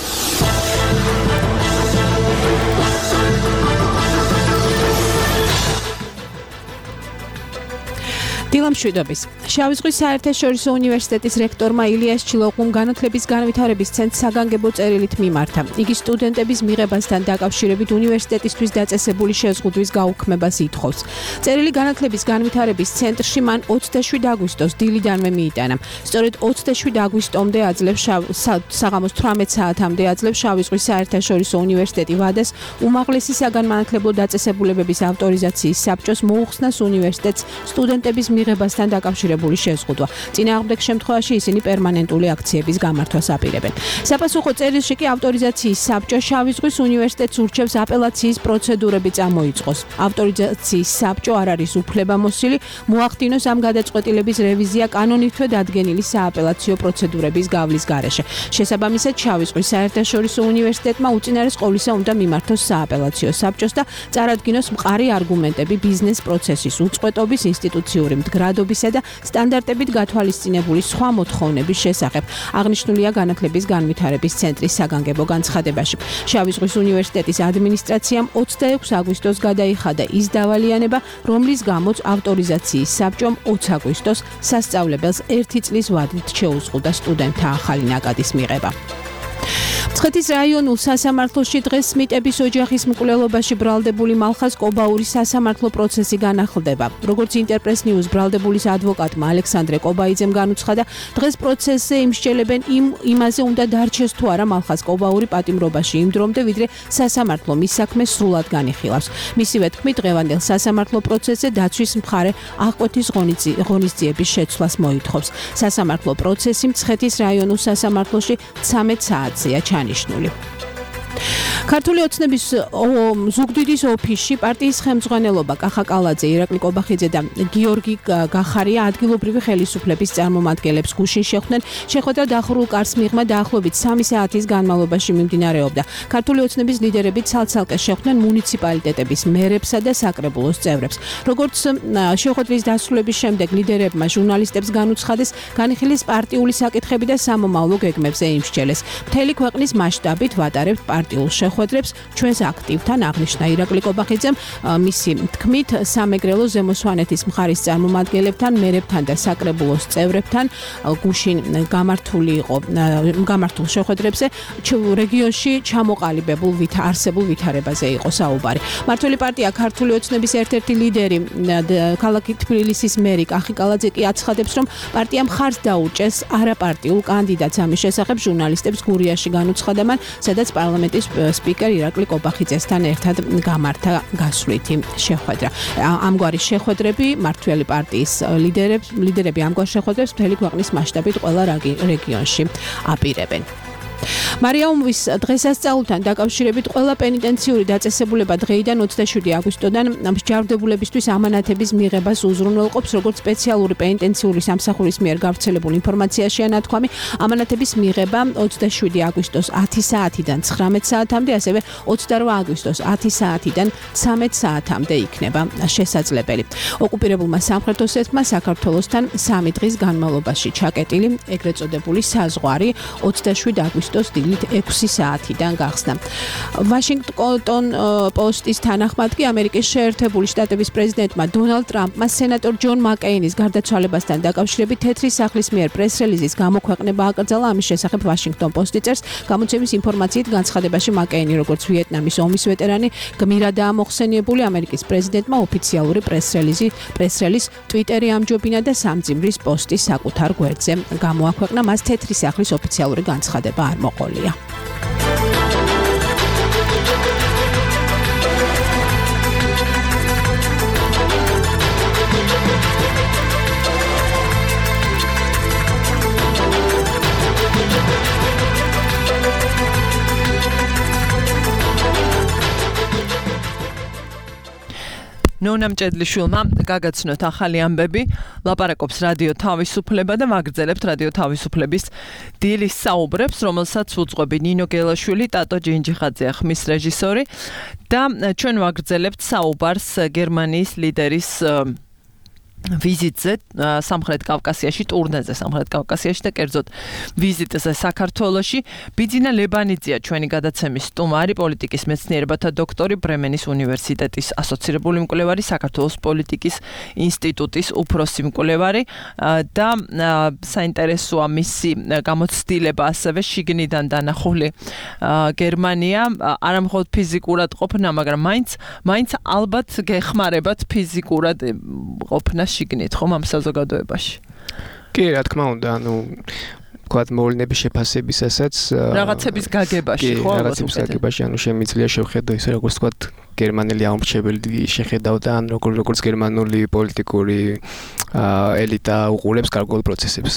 დილამშვიდობის. შავი ზღვის საერთაშორისო უნივერსიტეტის რექტორმა ილიას ჩილოყუმ განათლების განვითარების ცენტრს საგანგებო წერილით მიმართა. იგი სტუდენტების მიღებასთან დაკავშირებით უნივერსიტეტისთვის დაწესებული შეზღუდვის გაუქმებას ითხოვს. წერილი განათლების განვითარების ცენტრში მან 27 აგვისტოს დილიდანვე მიიტანა. სწორედ 27 აგვისტომდე აძლევს საღამოს 18 საათამდე აძლევს შავი ზღვის საერთაშორისო უნივერსიტეტი ვადას უმაღლესი საგანმანათლებლო დაწესებულებების ავტორიზაციის საბჭოს მოუხსნას უნივერსიტეტს სტუდენტების მიღებასთან დაკავშირებული შეზღუდვა. წინააღმდეგ შემთხვევაში ისინი პერმანენტული აქციების გამართვას აპირებენ. საპასუხო წერილში კი ავტორიზაციის საბჭო შავი ზღვის უნივერსიტეტს ურჩევს აპელაციის პროცედურები წამოიწყოს. ავტორიზაციის საბჭო არ არის უფლებამოსილი, მოახდინოს ამ გადაწყვეტილების რევიზია კანონითვე დადგენილი სააპელაციო პროცედურების გავლის გარეშე. შესაბამისად, შავი ზღვის საერთაშორისო უნივერსიტეტმა უწინარეს ყოვლისა უნდა მიმართოს სააპელაციო საბჭოს და წარადგინოს მყარი არგუმენტები ბიზნეს პროცესის უწყვეტობის, ინსტიტუციური მდგრადობისა და სტანდარტებით გათვალისწინებული სხვა მოთხოვნების შესახებ. აღნიშნულია განათლების განვითარების ცენტრის საგანგებო განცხადებაში. შავი ზღვის უნივერსიტეტის ადმინისტრაციამ 26 აგვისტოს გადაიხადა ის დავალიანება, რომლის გამოც ავტორიზაციის საბჭომ 20 აგვისტოს სასწავლებელს 1 წლის ვადით შეუზღუდა სტუდენტთა ახალი ნაკადის მიღება. მცხეთის რაიონულ სასამართლოში დღეს სმიტების ოჯახის მკვლელობაში ბრალდებული მალხაზ კობაურის სასამართლო პროცესი განახლდება. როგორც ინტერპრეს ნიუს ბრალდებულის ადვოკატმა ალექსანდრე კობაიძემ განუცხადა, დღეს პროცესზე იმსჯელებენ იმაზე უნდა დარჩეს თუ არა მალხაზ კობაური პატიმრობაში იმ დრომდე, ვიდრე სასამართლო მის საქმეს სრულად განიხილავს. მისივე თქმით, დღევანდელ სასამართლო პროცესზე დაცვის მხარე აღკვეთის ღონისძიების შეცვლას მოითხოვს. სასამართლო პროცესი მცხეთის რაიონულ სასამართლოში 13 საათზეა ჩანიშნული. ქართული ოცნების ზუგდიდის ოფისში პარტიის ხელმძღვანელობა კახა კალაძე, ირაკლი კობახიძე და გიორგი გახარია ადგილობრივი ხელისუფლების წარმომადგენლებს გუშინ შეხვდნენ. შეხვედრა დახურულ კარს მიღმა დაახლოებით 3 საათის განმავლობაში მიმდინარეობდა. ქართული ოცნების ლიდერები ცალ-ცალკე შეხვდნენ მუნიციპალიტეტების მერებსა და საკრებულოს წევრებს. როგორც შეხვედრის დასრულების შემდეგ ლიდერებმა ჟურნალისტებს განუცხადეს, განიხილეს პარტიული საკითხები და სამომავლო გეგმებზე იმსჯელეს. მთელი ქვეყნის მასშტაბით ვატარებთ პარტიულ შეხვედრებს ჩვენს აქტივთან, აღნიშნა ირაკლი კობახიძემ. მისი თქმით, სამეგრელო ზემო სვანეთის მხარის წარმომადგენლებთან, მერებთან და საკრებულოს წევრებთან გუშინ გამართულ შეხვედრებზე რეგიონში ჩამოყალიბებულ არსებულ ვითარებაზე იყო საუბარი. მართველი პარტია ქართული ოცნების ერთ-ერთი ლიდერი ქალაქ თბილისის მერი კახი კალაძე კი აცხადებს, რომ პარტია მხარს დაუჭეს არაპარტიულ კანდიდატს. ამის შესახებ ჟურნალისტებს გურიაში განუცხადა მან, სადაც პარლამენტის სპიკერ ირაკლი კობახიძესთან ერთად გამართა გასვლითი შეხვედრა. ამგვარი შეხვედრები მართველი პარტიის ლიდერები ამგვარ შეხვედრებს მთელი ქვეყნის მასშტაბით ყველა რეგიონში აპირებენ. მარიამოვის დღესასწაულთან დაკავშირებით ყველა პენიტენციური დაწესებულება დღეიდან 27 აგვისტოდან მსჯავრდებულებისთვის ამანათების მიღებას უზრუნველყოფს, როგორც სპეციალური პენიტენციური სამსახურის მიერ გავრცელებული ინფორმაციაშია ნათქვამი. ამანათების მიღება 27 აგვისტოს 10 საათიდან 19 საათამდე, ასევე 28 აგვისტოს 10 საათიდან 13 საათამდე იქნება შესაძლებელი. ოკუპირებულმა სამხრეთ ოსეთმა საქართველოსთან 3 დღის განმავლობაში ჩაკეტილი ეგრეთ წოდებული საზღვარი 27 აგვისტოს დილით 6 საათიდან გახსნა. ვაშინგტონ პოსტის თანახმად კი ამერიკის შეერთებული შტატების პრეზიდენტმა დონალდ ტრამპმა სენატორ ჯონ მაკეინის გარდაცვალებასთან დაკავშირებით თეთრი სახლის მიერ პრეს-რელიზის გამოქვეყნება აკრძალა. ამის შესახებ ვაშინგტონ პოსტი წერს, გამოცემის ინფორმაციით განცხადებაში მაკეინი, როგორც ვიეტნამის ომის ვეტერანი, გმირადაა მოხსენიებული. ამერიკის პრეზიდენტმა ოფიციალური პრეს-რელიზ ტვიტერი ამჯობინა და სამძიმრის პოსტი საკუთარ გვერდზე გამოაქვეყნა. მას თეთრი სახლის ოფიციალური განცხადება არ მოყოლია. ნონამ ჭედლიშვილმა გაგაცნოთ ახალი ამბები, ლაპარაკობს რადიო თავისუფლება და ვაგრძელებთ რადიო თავისუფლების დილის საუბრებს, რომელსაც უძღვები ნინო გელაშვილი, ტატო ჯინჯიხაძე ხმის რეჟისორი და ჩვენ ვაგრძელებთ საუბარს გერმანიის ლიდერის ვიზიტზე სამხრეთ კავკასიაში, ტურნეზე სამხრეთ კავკასიაში და კერძოდ ვიზიტზე საქართველოში. ბიძინა ლებანიძეა ჩვენი გადაცემის სტუმარი, პოლიტიკის მეცნიერებათა დოქტორი, ბრემენის უნივერსიტეტის ასოცირებული მკვლევარი, საქართველოს პოლიტიკის ინსტიტუტის უფროსი მკვლევარი და საინტერესოა მისი გამოცდილება ასევე შიგნიდან დანახული გერმანია, არა მხოლოდ ფიზიკურად ყოფნა, მაგრამ მაინც ალბათ გეხმარებათ ფიზიკურად ყოფნა შიგნით ხომ ამ საზოგადოებაში. კი, რა თქმა უნდა, თქვათ მოვლენების შეფასებისასაც რაღაცების გაგებაში, ხო? რაღაცების გაგებაში, შემიძლია შევხედო ისე როგორც თქვათ გერმანელი ამორჩეველი შეხედავდა, ან როგორც გერმანული პოლიტიკური ელიტა უყურებს გარკვეულ პროცესებს.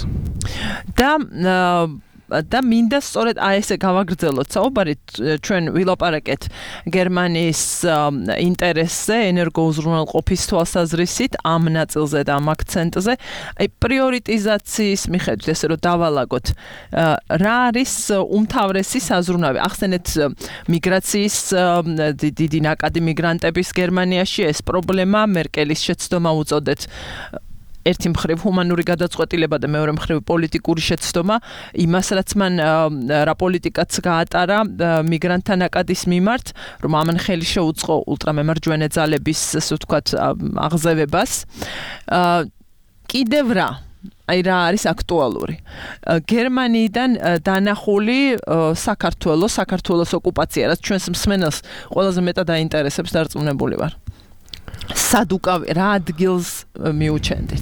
და მინდა სწორედ ესე გავაგრძელოთ საუბარი, ჩვენ ვილაპარაკეთ გერმანიის ინტერესზე, ენერგოუზრუნველყოფის თვალსაზრისით, ამ ნაწილზე და ამ აქცენტზე, პრიორიტიზაციის მიხედვით, ესე რომ დავალაგოთ, რა არის უმთავრესი საზრუნავი? ახსენეთ მიგრაციის დიდი ნაკადი მიგრანტების გერმანიაში, ეს პრობლემა, მერკელის შეცდომა უწოდეთ ერთი მხრივ ჰუმანური გადაწყვეტილება და მეორე მხრივ პოლიტიკური შეცდომა იმას, რაც მან რა პოლიტიკაც გაატარა მიგრანტთა ნაკადის მიმართ, რომ ამან ხელი შეუწყო ულტრამემარჯვენე ძალების, ასე ვთქვათ, აღზევებას. კიდევ რა არის აქტუალური? გერმანიიდან დანახული საქართველოს ოკუპაცია, რაც ჩვენს მსმენელს ყველაზე მეტად აინტერესებს, დარწმუნებული ვარ. სად უკავია, რა ადგილს მიუჩენდით?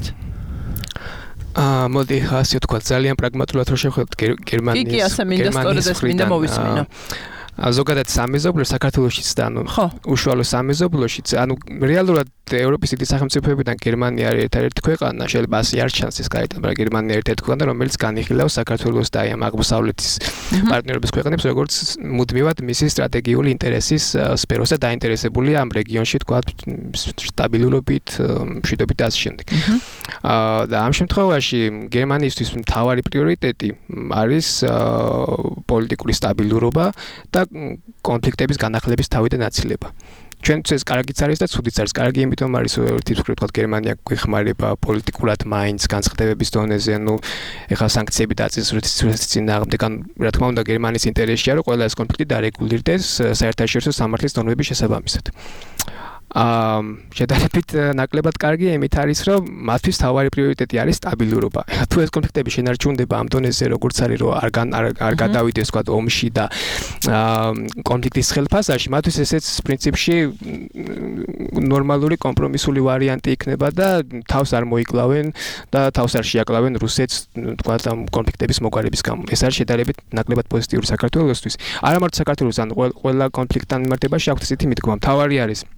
მოდი ასე ვთქვათ, ძალიან პრაგმატულად რომ შევხედოთ გერმანიის. კი, ასე მინდა სწორედ ეს მინდა მოვისმინო. ზოგადად სამეზობლოში საქართველოშიც და უშუალო სამეზობლოშიც, რეალურად ევროპის დიდი სახელმწიფოებიდან გერმანია ერთ-ერთი ქვეყანა, შეიძლება ასე არ ჩანს ეს კარგად, მაგრამ გერმანია ერთ-ერთი ქვეყანა, რომელიც განიხილავს საქართველოს და ამ აღმოსავლეთის პარტნიორობის ქვეყნებს, როგორც მუდმივად მისი სტრატეგიული ინტერესის სფეროს და დაინტერესებულია ამ რეგიონში, თქვათ, სტაბილურობით, მშვიდობით და ასე შემდეგ. და ამ შემთხვევაში გერმანიისთვის მთავარი პრიორიტეტი არის პოლიტიკური სტაბილურობა და კონფლიქტების განახლების თავიდან აცილება. ჩვენთვის ეს კარგიც არის და ცუდიც არის. კარგი იმიტომ არის, რომ ერთი მხრივ თქვათ გერმანია გვეხმარება პოლიტიკურად მაინც განცხადებების დონეზე, ეხლა სანქციები დაწესეს რუსეთის წინააღმდეგ, რა თქმა უნდა გერმანიის ინტერესია, რომ ყველა ეს კონფლიქტი დარეგულირდეს საერთაშორისო სამართლის ნორმების შესაბამისად. შედარებით ნაკლებად კარგი იმით არის, რომ მათთვის თავარი პრიორიტეტი არის სტაბილურობა. თუ ეს კონფლიქტები შენარჩუნდება ამ დონეზე, როგორც არის, რომ არ გადავიდეს თქვათ ომში და კონფლიქტის ხელფასაში, მათთვის ესეც პრინციპში ნორმალური კომპრომისული ვარიანტი იქნება და თავს არ მოიკლავენ და თავს არ შეაკლავენ რუსეთს თქვათ ამ კონფლიქტების მოგვარების გამო. ეს არის შედარებით ნაკლებად პოზიტიური საქართველოსთვის. არა მარტო საქართველოს, ან ყველა კონფლიქტთან მიმართებაში აქვს ისეთი მიდგომა. თავარი არის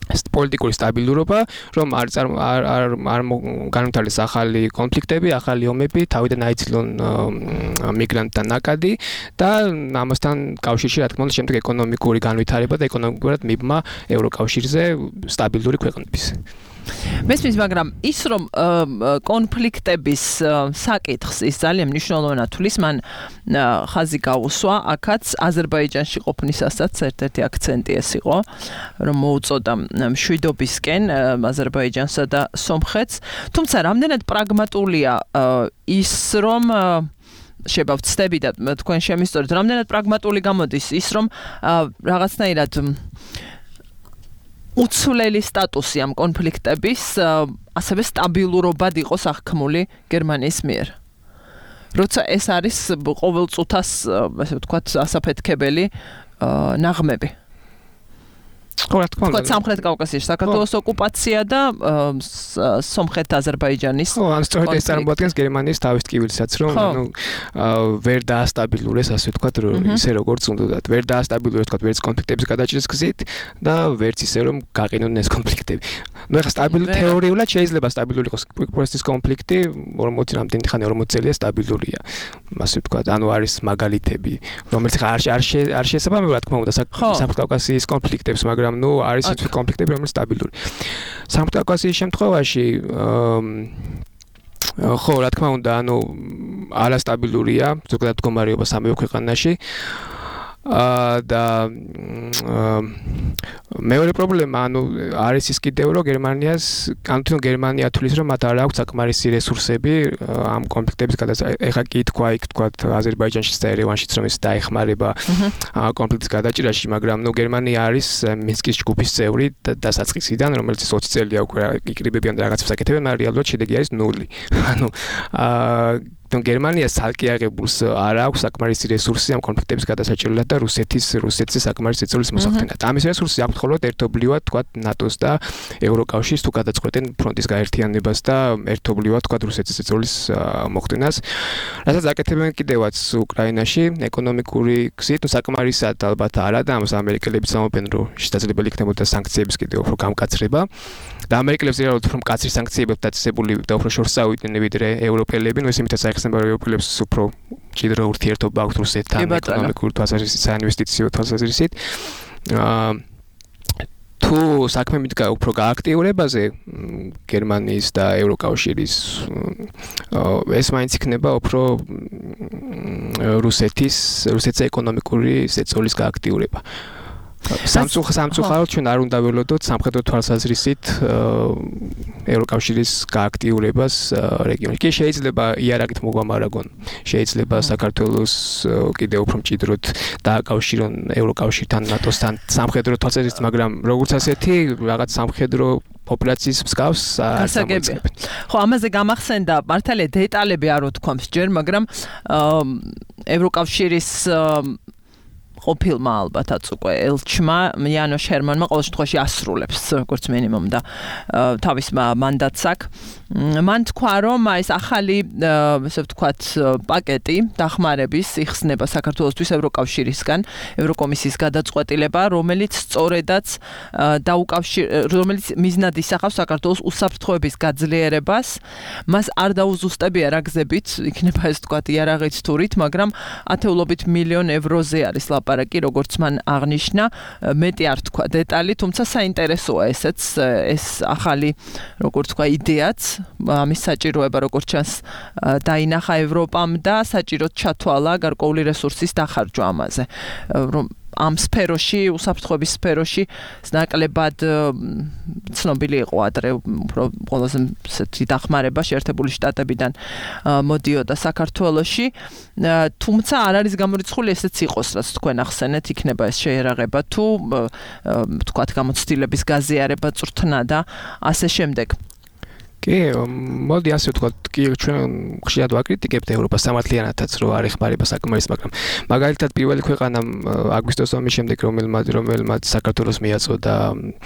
პოლიტიკური სტაბილურობა, რომ არ განვითარდეს ახალი კონფლიქტები, ახალი ომები, თავიდან აიცილონ მიგრანტთა ნაკადი და ამასთან კავშირში, რა თქმა უნდა, შემდეგ ეკონომიკური განვითარება და ეკონომიკურად მიბმა ევროკავშირზე სტაბილური ქვეყნების. მესმის, მაგრამ ის რომ კონფლიქტების საკითხს ის ძალიან მნიშვნელოვნად თulis, მან ხაზი გაუსვა, აქაც აზერბაიჯანში ყოფნისასაც ერთ-ერთი აქცენტი ეს იყო, რომ მოუწოდა მშვიდობისკენ აზერბაიჯანსა და სომხეთს. თუმცა რამდენად პრაგმატულია ის რომ შევავწდები და თქვენ შემისწორეთ, რამდენად პრაგმატული გამოდის ის რომ რაღაცნაირად უცვლელი სტატუსი ამ კონფლიქტების ასევე სტაბილურობად იყოს აღქმული გერმანიის მიერ. როცა ეს არის ყოველ წუთას, ასე ვთქვათ, ასაფეთქებელი ნაღმები. რა თქმა უნდა, სამხრეთ კავკასიაში საქართველოს ოკუპაცია და სომხეთ-აზერბაიჯანის. ან სწორედ ეს წარმოადგენს გერმანიის თავის ტკივილსაც, რომ ვერ დაასტაბილურეს, ასე ვთქვათ, ისე როგორც უნდათ. ვერ დაასტაბილურეს, ვთქვათ, ვერც კონფლიქტების გადაჭრის გზით და ვერც ისე რომ გაყინონ ეს კონფლიქტები. ეხლა სტაბილური თეორიულად შეიძლება სტაბილური იყოს პროცესის კონფლიქტი, 40 რამდენი ხანი 40 წელია სტაბილურია. ასე ვთქვათ, ანუ არის მაგალითები, რომელიც არ შესაბამება, რა თქმა უნდა, სამხრეთ კავკასიის კონფლიქტებს, მაგრამ არის ის კონფლიქტები, რომელიც სტაბილური. სამხრეთ კავკასიის შემთხვევაში ხო, რა თქმა უნდა, ანუ არასტაბილურია ზოგადად მდგომარეობა სამივე ქვეყანაში. და მეორე პრობლემა, ანუ არის ის კიდევ რომ გერმანია თulis რომ მათ არ აქვს საკმარისი რესურსები ამ კონფლიქტების გადაწყვეტას. ეხლა კი თქვა აზერბაიჯანშიც და ერევანშიც რომ ის დაეხმარება კონფლიქტის გადაჭრაში, მაგრამ გერმანია არის მინსკის ჯგუფის წევრი დასაწყისიდან, რომელიც 20 წელია უკვე იკრიბებიან და რაღაცებს აკეთებენ, მაგრამ რეალურად შედეგი არის 0. ანუ გერმანიას ცალკე აღებულს არ აქვს საკმარისი რესურსი ამ კონფლიქტების გადასაჭრელად და რუსეთს საკმარისი ეწოლის მოსახდენად. ამის რესურსი აქვს მხოლოდ ერთობლივად, თქვათ, ნატოს და ევროკავშირის თუ გადაწყვეტენ ფრონტის გაერთიანებას და ერთობლივად, თქვათ, რუსეთის ეწოლის მოხდენას. რასაც აკეთებენ კიდევაც უკრაინაში, ეკონომიკური გზით, საკმარისად ალბათ არა და ამას ამერიკელები ამბობენ, რომ შესაძლებელი იქნებოდა სანქციების კიდევ უფრო გამკაცრება. და ამერიკელებს რეალურად უფრო მკაცრი სანქციებად დაწესებული და უფრო შორს წავიდნენ ვიდრე ევროპელები, ნუ ეს იმითაც აიხსნება რომ ევროპელებს უფრო მჭიდრო ურთიერთობა აქვს რუსეთთან ეკონომიკური თვალსაზრისით, საინვესტიციო თვალსაზრისით. თუ საქმე მიდგა უფრო გააქტიურებაზე გერმანიის და ევროკავშირის ეს მაინც იქნება უფრო რუსეთის ეკონომიკური ზეწოლის გააქტიურება. სამწუხაროდ ჩვენ არ უნდა ველოდოთ სამხედრო თვალსაზრისით ევროკავშირის გააქტიურებას რეგიონში. კი შეიძლება იარაღით მოგვამარაგონ, შეიძლება საქართველოს კიდევ უფრო მჭიდროდ დააკავშირონ ევროკავშირთან, ნატოსთან სამხედრო თვალსაზრისით, მაგრამ როგორც ასეთი რაღაც სამხედრო ოპერაციის მსგავს გასაგებია. ხო, ამაზე გამახსენდა მართალია დეტალები არ ვთქვამს ჯერ, მაგრამ ევროკავშირის ყოფილმა ალბათაც უკვე ელჩმა იანოშ ჰერმანმა ყოველ შემთხვევაში ასრულებს როგორც მინიმუმ და თავის მანდატს აქვს. მან თქვა რომ ეს ახალი ესე ვთქვათ პაკეტი დახმარების იხსნება საქართველოსთვის ევროკავშირისგან, ევროკომისიის გადაწყვეტილება, რომელიც სწორედაც რომელიც მიზნად ისახავს საქართველოს უსაფრთხოების გაძლიერებას. მას არ დაუზუსტებია რა გზებით იქნება ეს ვთქვათ იარაღით თურით, მაგრამ ათეულობით მილიონ ევროზე არის ლაპარაკი, როგორც მან აღნიშნა, მეტი არ თქვა დეტალი, თუმცა საინტერესოა ეს ახალი როგორც თქვა იდეაც, ამის საჭიროება როგორც ჩანს დაინახა ევროპამ და საჭიროდ ჩათვალა გარკვეული რესურსის დახარჯვა ამაზე, რომ ამ სფეროში, უსაფრთხოების სფეროში ნაკლებად ცნობილი იყო ადრე უფრო ყველაზე ესეთი დახმარება შეერთებული შტატებიდან მოდიოდა საქართველოში, თუმცა არ არის გამორიცხული ესეც იყოს, რაც თქვენ ახსენეთ, იქნება ეს შეერაღება თუ ვთქვათ გამოცდილების გაზიარება წვრთნა და ასე შემდეგ. კი, მოდი ასე ვთქვათ, კი ჩვენ ხშირად ვაკრიტიკებთ ევროპას სამართლიანათაც, რომ არ ეხმარება საკმარის, მაგრამ მაგალითად პირველი ქვეყანა აგვისტოს ომის შემდეგ რომელმაც საქართველოს მიაწოდა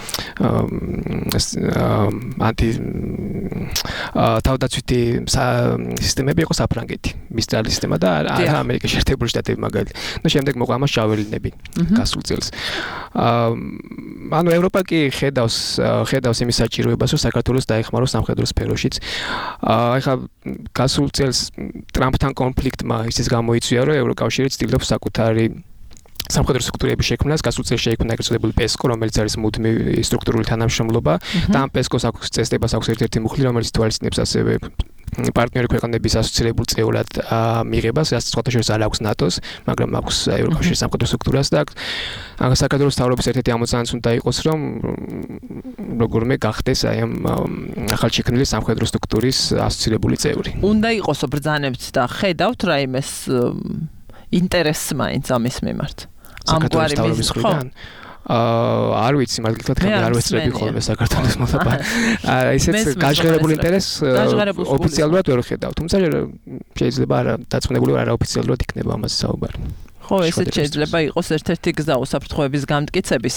თავდაცვითი სისტემები იყო საფრანგეთი, მისტრალის სისტემა და ამერიკის შეერთებული შტატები მაგალითად. ნუ შემდეგ მოყვა ამას შავერლინები გასულ წელს. ანუ ევროპა კი ხედავს იმის საჭიროებას, რომ საქართველოს დაეხმაროს სამხედრო სფეროშიც. ეხლა გასულ წელს ტრამპთან კონფლიქტმა ისიც გამოიწვია, რომ ევროკავშირი ცდილობს საკუთარი სამხედრო სტრუქტურების შექმნას, გასულ წელს შეიქმნა ეგრეთ წოდებული პესკო, რომელიც არის მუდმივი სტრუქტურული თანამშრომლობა და ამ პესკოს აქვს წესდებას აქვს ერთ-ერთი მუხლი, რომელიც თვალისწინებს ასევე პარტნიორი ქვეყნების ასოცირებულ წევრად მიღებას, რაც სხვათა შორის არ აქვს ნატოს, მაგრამ აქვს ევროკავშირის სამხედრო სტრუქტურას და საქართველოს მთავრობის ერთ-ერთი ამოცანაც უნდა იყოს, რომ როგორმე გახდეს აი ამ ახალშექმნილი სამხედრო სტრუქტურის ასოცირებული წევრი. უნდა იყოსო ბრძანებთ და ხედავთ რა იმეს ინტერესს მაინც ამის მიმართ. საქართველოს მთავრობის მხრიდან არ ვიცი, მაგალითად ხომ არ ვეცრები ხოლმე საქართველოს მოლაპარაკება. ისეთ გაჟღერებული ინტერესს ოფიციალურად ვერ ხედავ, თუმცა შეიძლება არა დაწუნებული ვარ არაოფიციალურად იქნება ამაზე საუბარი. ხო, ესეც შეიძლება იყოს ერთ-ერთი გზა უსაფრთხოების გამტკიცების.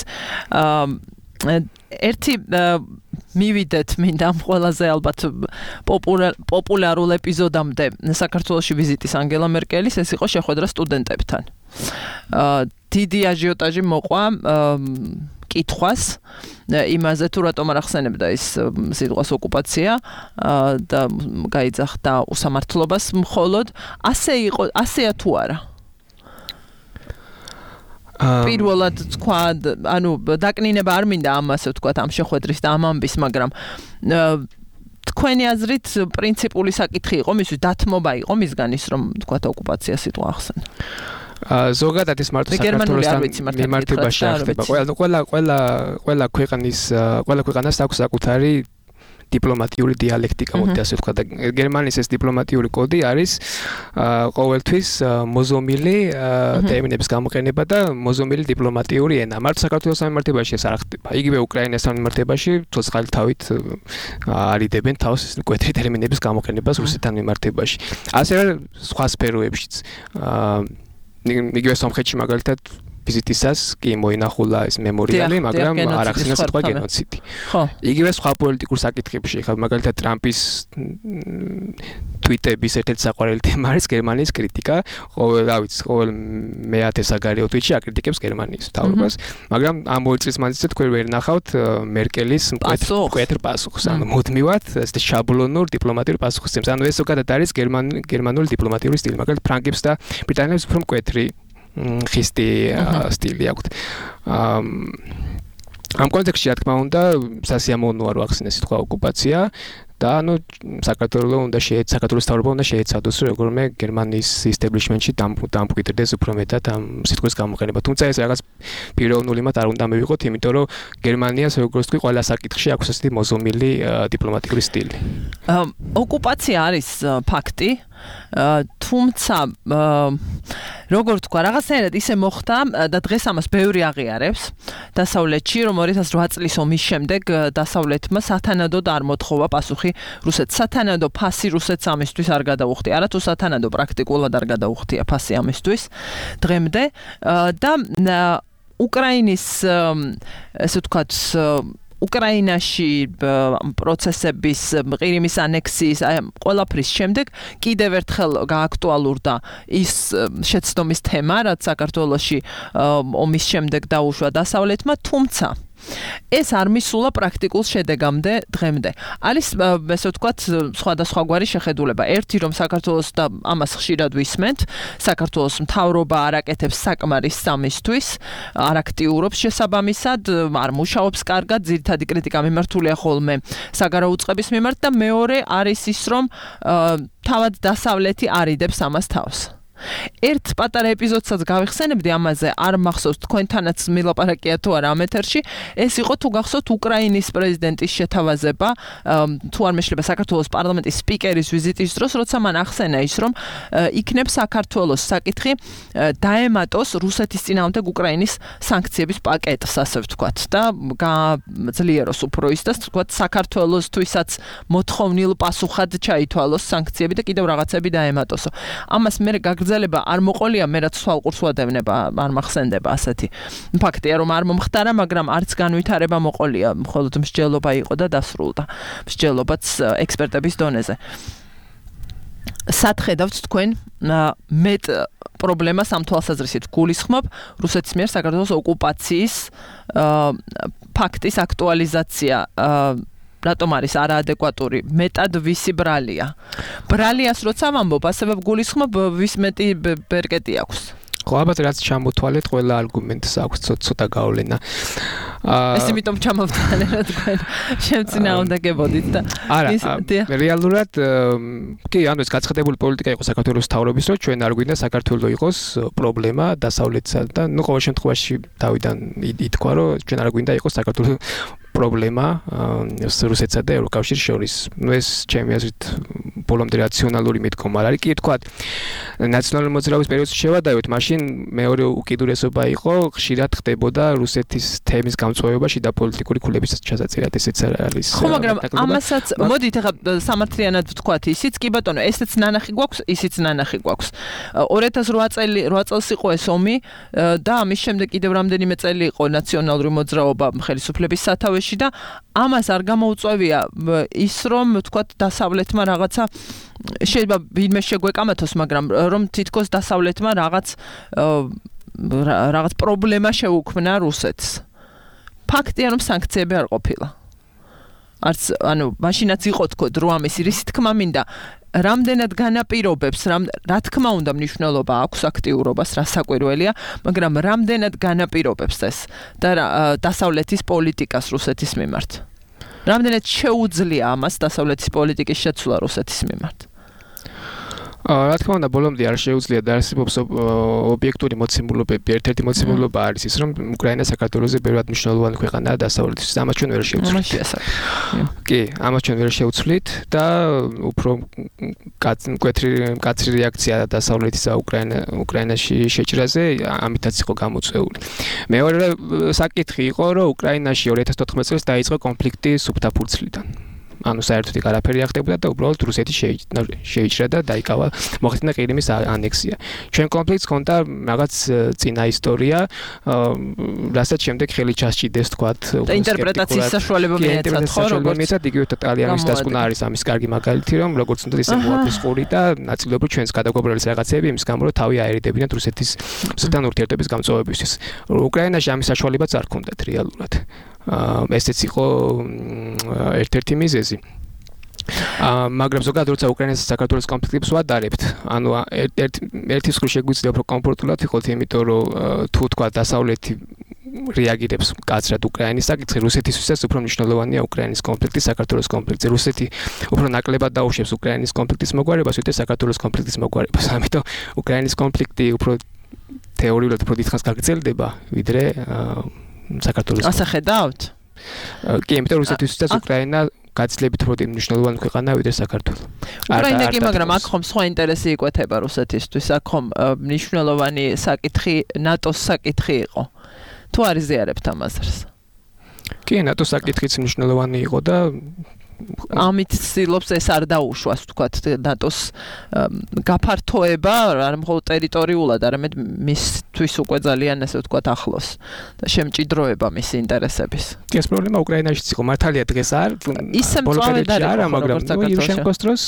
ერთი მივიდეთ მინდა ამ ყველაზე ალბათ პოპულარულ ეპიზოდამდე საქართველოში ვიზიტის ანგელა მერკელის, ეს იყო შეხვედრა სტუდენტებთან. დიდი აჟიოტაჟი მოყვა კითხვას იმაზე თუ რატომ არ ახსენებდა ის სიტყვას ოკუპაცია და გაიძახდა უსამართლობას მხოლოდ. ასეა თუ არა? პირველად თქვა, ანუ დაკნინება არ მინდა ამასე ვთქვა ამ შეხვედრის და ამ ამბის, მაგრამ თქვენი აზრით პრინციპული საკითხი იყო, მისთვის დათმობა იყო მისგან ის, რომ თქვა ოკუპაცია სიტყვა ახსენა. ზოგადად ეს მარტო საქართველოსთან მიმართებაში ახდება. ყველა ქვეყანას აქვს საკუთარი დიპლომატიური დიალექტიკა, მოდი ასე ვთქვა და გერმანიის ეს დიპლომატიური კოდი არის ყოველთვის მოზომილი ტერმინების გამოყენება და მოზომილი დიპლომატიური ენა. მარტო საქართველოს მიმართებაში ეს არ ხდება. იგივე უკრაინასთან მიმართებაში ცოცხალთავით არიდებენ თავს მკვეთრი ტერმინების გამოყენებას რუსეთთან მიმართებაში. ასევე სხვა სფეროებშიც. იგივე სომხეთში მაგალითად ვიზიტისას კი მოინახულა ეს მემორიალი, მაგრამ არ ახსენა სიტყვა გენოციდი. ხო. იგივე სხვა პოლიტიკურ საკითხებში, ხა მაგალითად ტრამპის ტვიტების ერთ-ერთი საყვარელი თემა არის გერმანიის კრიტიკა. ყოველ მეათე საგარეო ტვიტში აკრიტიკებს გერმანიის მთავრობას, მაგრამ ამ ორი წლის მანძილზე თქვენ ვერ ნახავთ მერკელის მკვეთრ პასუხს, ანუ მუდმივად ეს შაბლონურ დიპლომატიურ პასუხს ემს. ანუ ეს ზოგადად არის გერმანული დიპლომატიური სტილი, მაგალითად ფრანგებს და ბრიტანელებს უფრო მკვეთრი ხისტი სტილი აქვთ. ამ კონტექსტში რა თქმა უნდა სასიამოვნოა რომ ახსენეს სიტყვა ოკუპაცია და ანუ საქართველოს მთავრობა უნდა შეეცადოს რომ როგორმე გერმანიის ისტებლიშმენტში დამკვიდრდეს უფრო მეტად ამ სიტყვის გამოყენება. თუმცა ეს რაღაც პიროვნული მათ არ უნდა მივიღოთ, იმიტომ რომ გერმანიას როგორც თქვი ყველა საკითხში აქვს ასეთი მოზომილი დიპლომატიური სტილი. ოკუპაცია არის ფაქტი, თუმცა როგორ თქვა, რაღაცნაირად ისე მოხდა და დღეს ამას ბევრი აღიარებს დასავლეთში, რომ 2008 წლის ომის შემდეგ დასავლეთმა სათანადოდ არ მოთხოვა პასუხი რუსეთს. სათანადო ფასი რუსეთს ამისთვის არ გადაუხდია, არათუ სათანადო პრაქტიკულად არ გადაუხდია ფასი ამისთვის დღემდე და უკრაინის ესე ვთქვათ უკრაინაში პროცესების ყირიმის ანექსიის ყველაფრის შემდეგ კიდევ ერთხელ გააქტუალურდა ის შეცდომის თემა, რაც საქართველოში ომის შემდეგ დაუშვა დასავლეთმა, თუმცა ეს არ მისულა პრაქტიკულ შედეგამდე დღემდე. არის ესე ვთქვათ სხვადასხვაგვარი შეხედულება. ერთი რომ საქართველოს და ამას ხშირად ვისმენთ, საქართველოს მთავრობა არ აკეთებს საკმარის სამისთვის, არ აქტიურობს შესაბამისად, არ მუშაობს კარგად, ძირითადი კრიტიკა მიმართულია ხოლმე საგარეო უწყების მიმართ და მეორე არის ის რომ თავად დასავლეთი არიდებს ამას თავს. ერთ პატარა ეპიზოდსაც გავიხსენებდი ამაზე, არ მახსოვს თქვენთანაც მილაპარაკია თუ არა ამ ეთერში. ეს იყო თუ გახსოვთ უკრაინის პრეზიდენტის შეთავაზება, თუ არ მეშლება საქართველოს პარლამენტის სპიკერის ვიზიტის დროს, როცა მან ახსენა ის, რომ იქნებ საქართველოს საკითხი დაემატოს რუსეთის წინააღმდეგ უკრაინის სანქციების პაკეტს, ასე ვთქვათ, და გაძლიეროს უფრო ის და ვთქვათ საქართველოსთვისაც მოთხოვნილ პასუხად ჩაითვალოს სანქციები და კიდევ რაღაცები დაემატოსო. ამას მე გაგრძელება არ მოყოლია, მე რაც თვალყურს ვადევნება, არ მახსენდება ასეთი ფაქტია, რომ არ მომხდარა, მაგრამ არც განვითარება მოყოლია, მხოლოდ მსჯელობა იყო და დასრულდა. მსჯელობაც ექსპერტების დონეზე. სახედავთ თქვენ მეტ პრობლემას ამ თვალსაზრისით გულისხმობ რუსეთის მიერ საქართველოს ოკუპაციის ფაქტის აქტუალიზაცია რატომ არის არაადეკვატური მეტად ვისი ბრალია ბრალიას როცა ვამბობ ასევე გულისხმობ ვის მეტი ბერკეტი აქვს ხო ალბათ რაც ჩამოთვალეთ ყველა არგუმენტს აქვს ცოტა გავლენა ეს იმიტომ ჩამოვთვალე რა თქვენ შემწინააღმდეგებოდით და არა რეალურად კი ანუ ეს გაცხადებული პოლიტიკა იყო საქართველოს თავრობის რომ ჩვენ არ გვინდა საქართველო იყოს პრობლემა დასავლეთსა და ნუ ყოველ შემთხვევაში დავიდან ითქვა რომ ჩვენ არ გვინდა იყოს საქართველოს პრობლემა რუსეთსა და ევროკავშირის შორის. ნუ ეს ჩემი აზრით ბოლომდე რაციონალური მიდგომა არ არის. კი თქვა ნაციონალური მოძრაობის პერიოდში შევადავით, მაშინ მეორე უკიდურესობა იყო, ხშირად ხდებოდა რუსეთის თემის გამწვევებაში და პოლიტიკური ქულების ჩასაწერად, ესეც არის. ხო, მაგრამ ამასაც მოდით ახლა სამართლიანად ვთქვათ, ისიც კი ბატონო, ესეც ნანახი გვაქვს, ისიც ნანახი გვაქვს. 2008 წელს იყო ეს ომი და ამის შემდეგ კიდევ რამდენიმე წელი იყო ნაციონალური მოძრაობა ხელისუფლების სათავეში და ამას არ გამოუწვევია ის რომ ვთქვათ დასავლეთმა რაღაცა შეიძლება ვინმე შეგვეკამათოს მაგრამ რომ თითქოს დასავლეთმა რაღაც პრობლემა შეუქმნა რუსეთს ფაქტია რომ სანქციები არ ყოფილა არც ანუ მაშინაც იყო თქო დრო ამის რისი თქმა მინდა რამდენად განაპირობებს რა თქმა უნდა მნიშვნელობა აქვს აქტიურობას რა საკვირველია მაგრამ რამდენად განაპირობებს ეს და დასავლეთის პოლიტიკას რუსეთის მიმართ რამდენად შეუძლია ამას დასავლეთის პოლიტიკის შეცვლა რუსეთის მიმართ რა თქმა უნდა ბოლომდე არ შეუძლია და არსებობს ობიექტური მოცემულობები ერთ-ერთი მოცემულობა არის ის რომ უკრაინა საქართველოზე ბევრად მნიშვნელოვანი ქვეყანაა დასავლეთის ამას ჩვენ ვერ შევცვლით კი ამას ჩვენ ვერ შევცვლით და უფრო კაცრი რეაქცია დასავლეთისა უკრაინაში შეჭრაზე ამითაც იყო გამოწვეული მეორე საკითხი იყო რომ უკრაინაში 2014 წელს დაიწყო კონფლიქტი სუფთაფურცლიდან ანუ საერთოდ იქ არაფერი არ ხდებოდა და უბრალოდ რუსეთი შეიჭრა და დაიკავა მოხდინა ყირიმის ანექსია. ჩვენ კონფლიქტს ჰქონდა რაღაც წინა ისტორია, რასაც შემდეგ ხელი ჩასჭიდეს თქვათ. და ინტერპრეტაციის საშუალება მიეცათ ხო როგორც იგივე ტალიანის დასკვნა არის ამის კარგი მაგალითი რომ როგორც უნდა ისე მოაფის ყური და ნაწილობრივ ჩვენს გადაგვაბრალის რაღაცეები იმის გამო რომ თავი აერიდებინათ რუსეთთან ურთიერთობის გამწვავებისთვის. უკრაინაში ამის საშუალებაც არ ჰქონდათ რეალურად. ესეც იყო ერთ-ერთი მიზეზი. მაგრამ ზოგადად როცა უკრაინასა და საქართველოს კონფლიქტს ვადარებთ, ანუ ერთის მხრივ შეგვიძლია უფრო კომფორტულად ვიყოთ, იმიტომ რომ თუ თქვა დასავლეთი რეაგირებს კაცრად უკრაინის საკითხზე, რუსეთისთვისაც უფრო მნიშვნელოვანია უკრაინის კონფლიქტი საქართველოს კონფლიქტზე. რუსეთი უფრო ნაკლებად დაუშვებს უკრაინის კონფლიქტის მოგვარებას, ვიდრე საქართველოს კონფლიქტის მოგვარებას. ამიტომ უკრაინის კონფლიქტი უფრო თეორიულად უფრო დიდხანს გაგრძელდება, ვიდრე საქართველოს. ასე ხედავთ? კი, იმიტომ რუსეთისთვისაც უკრაინა გაცილებით უფრო მნიშვნელოვანი ქვეყანაა ვიდრე საქართველო. უკრაინა კი, მაგრამ აქ ხომ სხვა ინტერესი იკვეთება რუსეთისთვის, აქ ხომ მნიშვნელოვანი საკითხი ნატოს საკითხი იყო. თუ არ იზიარებთ ამ აზრს? კი, ნატოს საკითხიც მნიშვნელოვანი იყო და ამით ცდილობს ეს არ დაუშვას ვთქვათ ნატოს გაფართოება არ მხოლოდ ტერიტორიულად არამედ მისთვის უკვე ძალიან ესე ვთქვათ ახლოს და შემჭიდროება მისი ინტერესების. კი ეს პრობლემა უკრაინაშიც იყო მართალია დღეს არ ისე მწვავედ არა მაგრამ ირუშენკოს დროს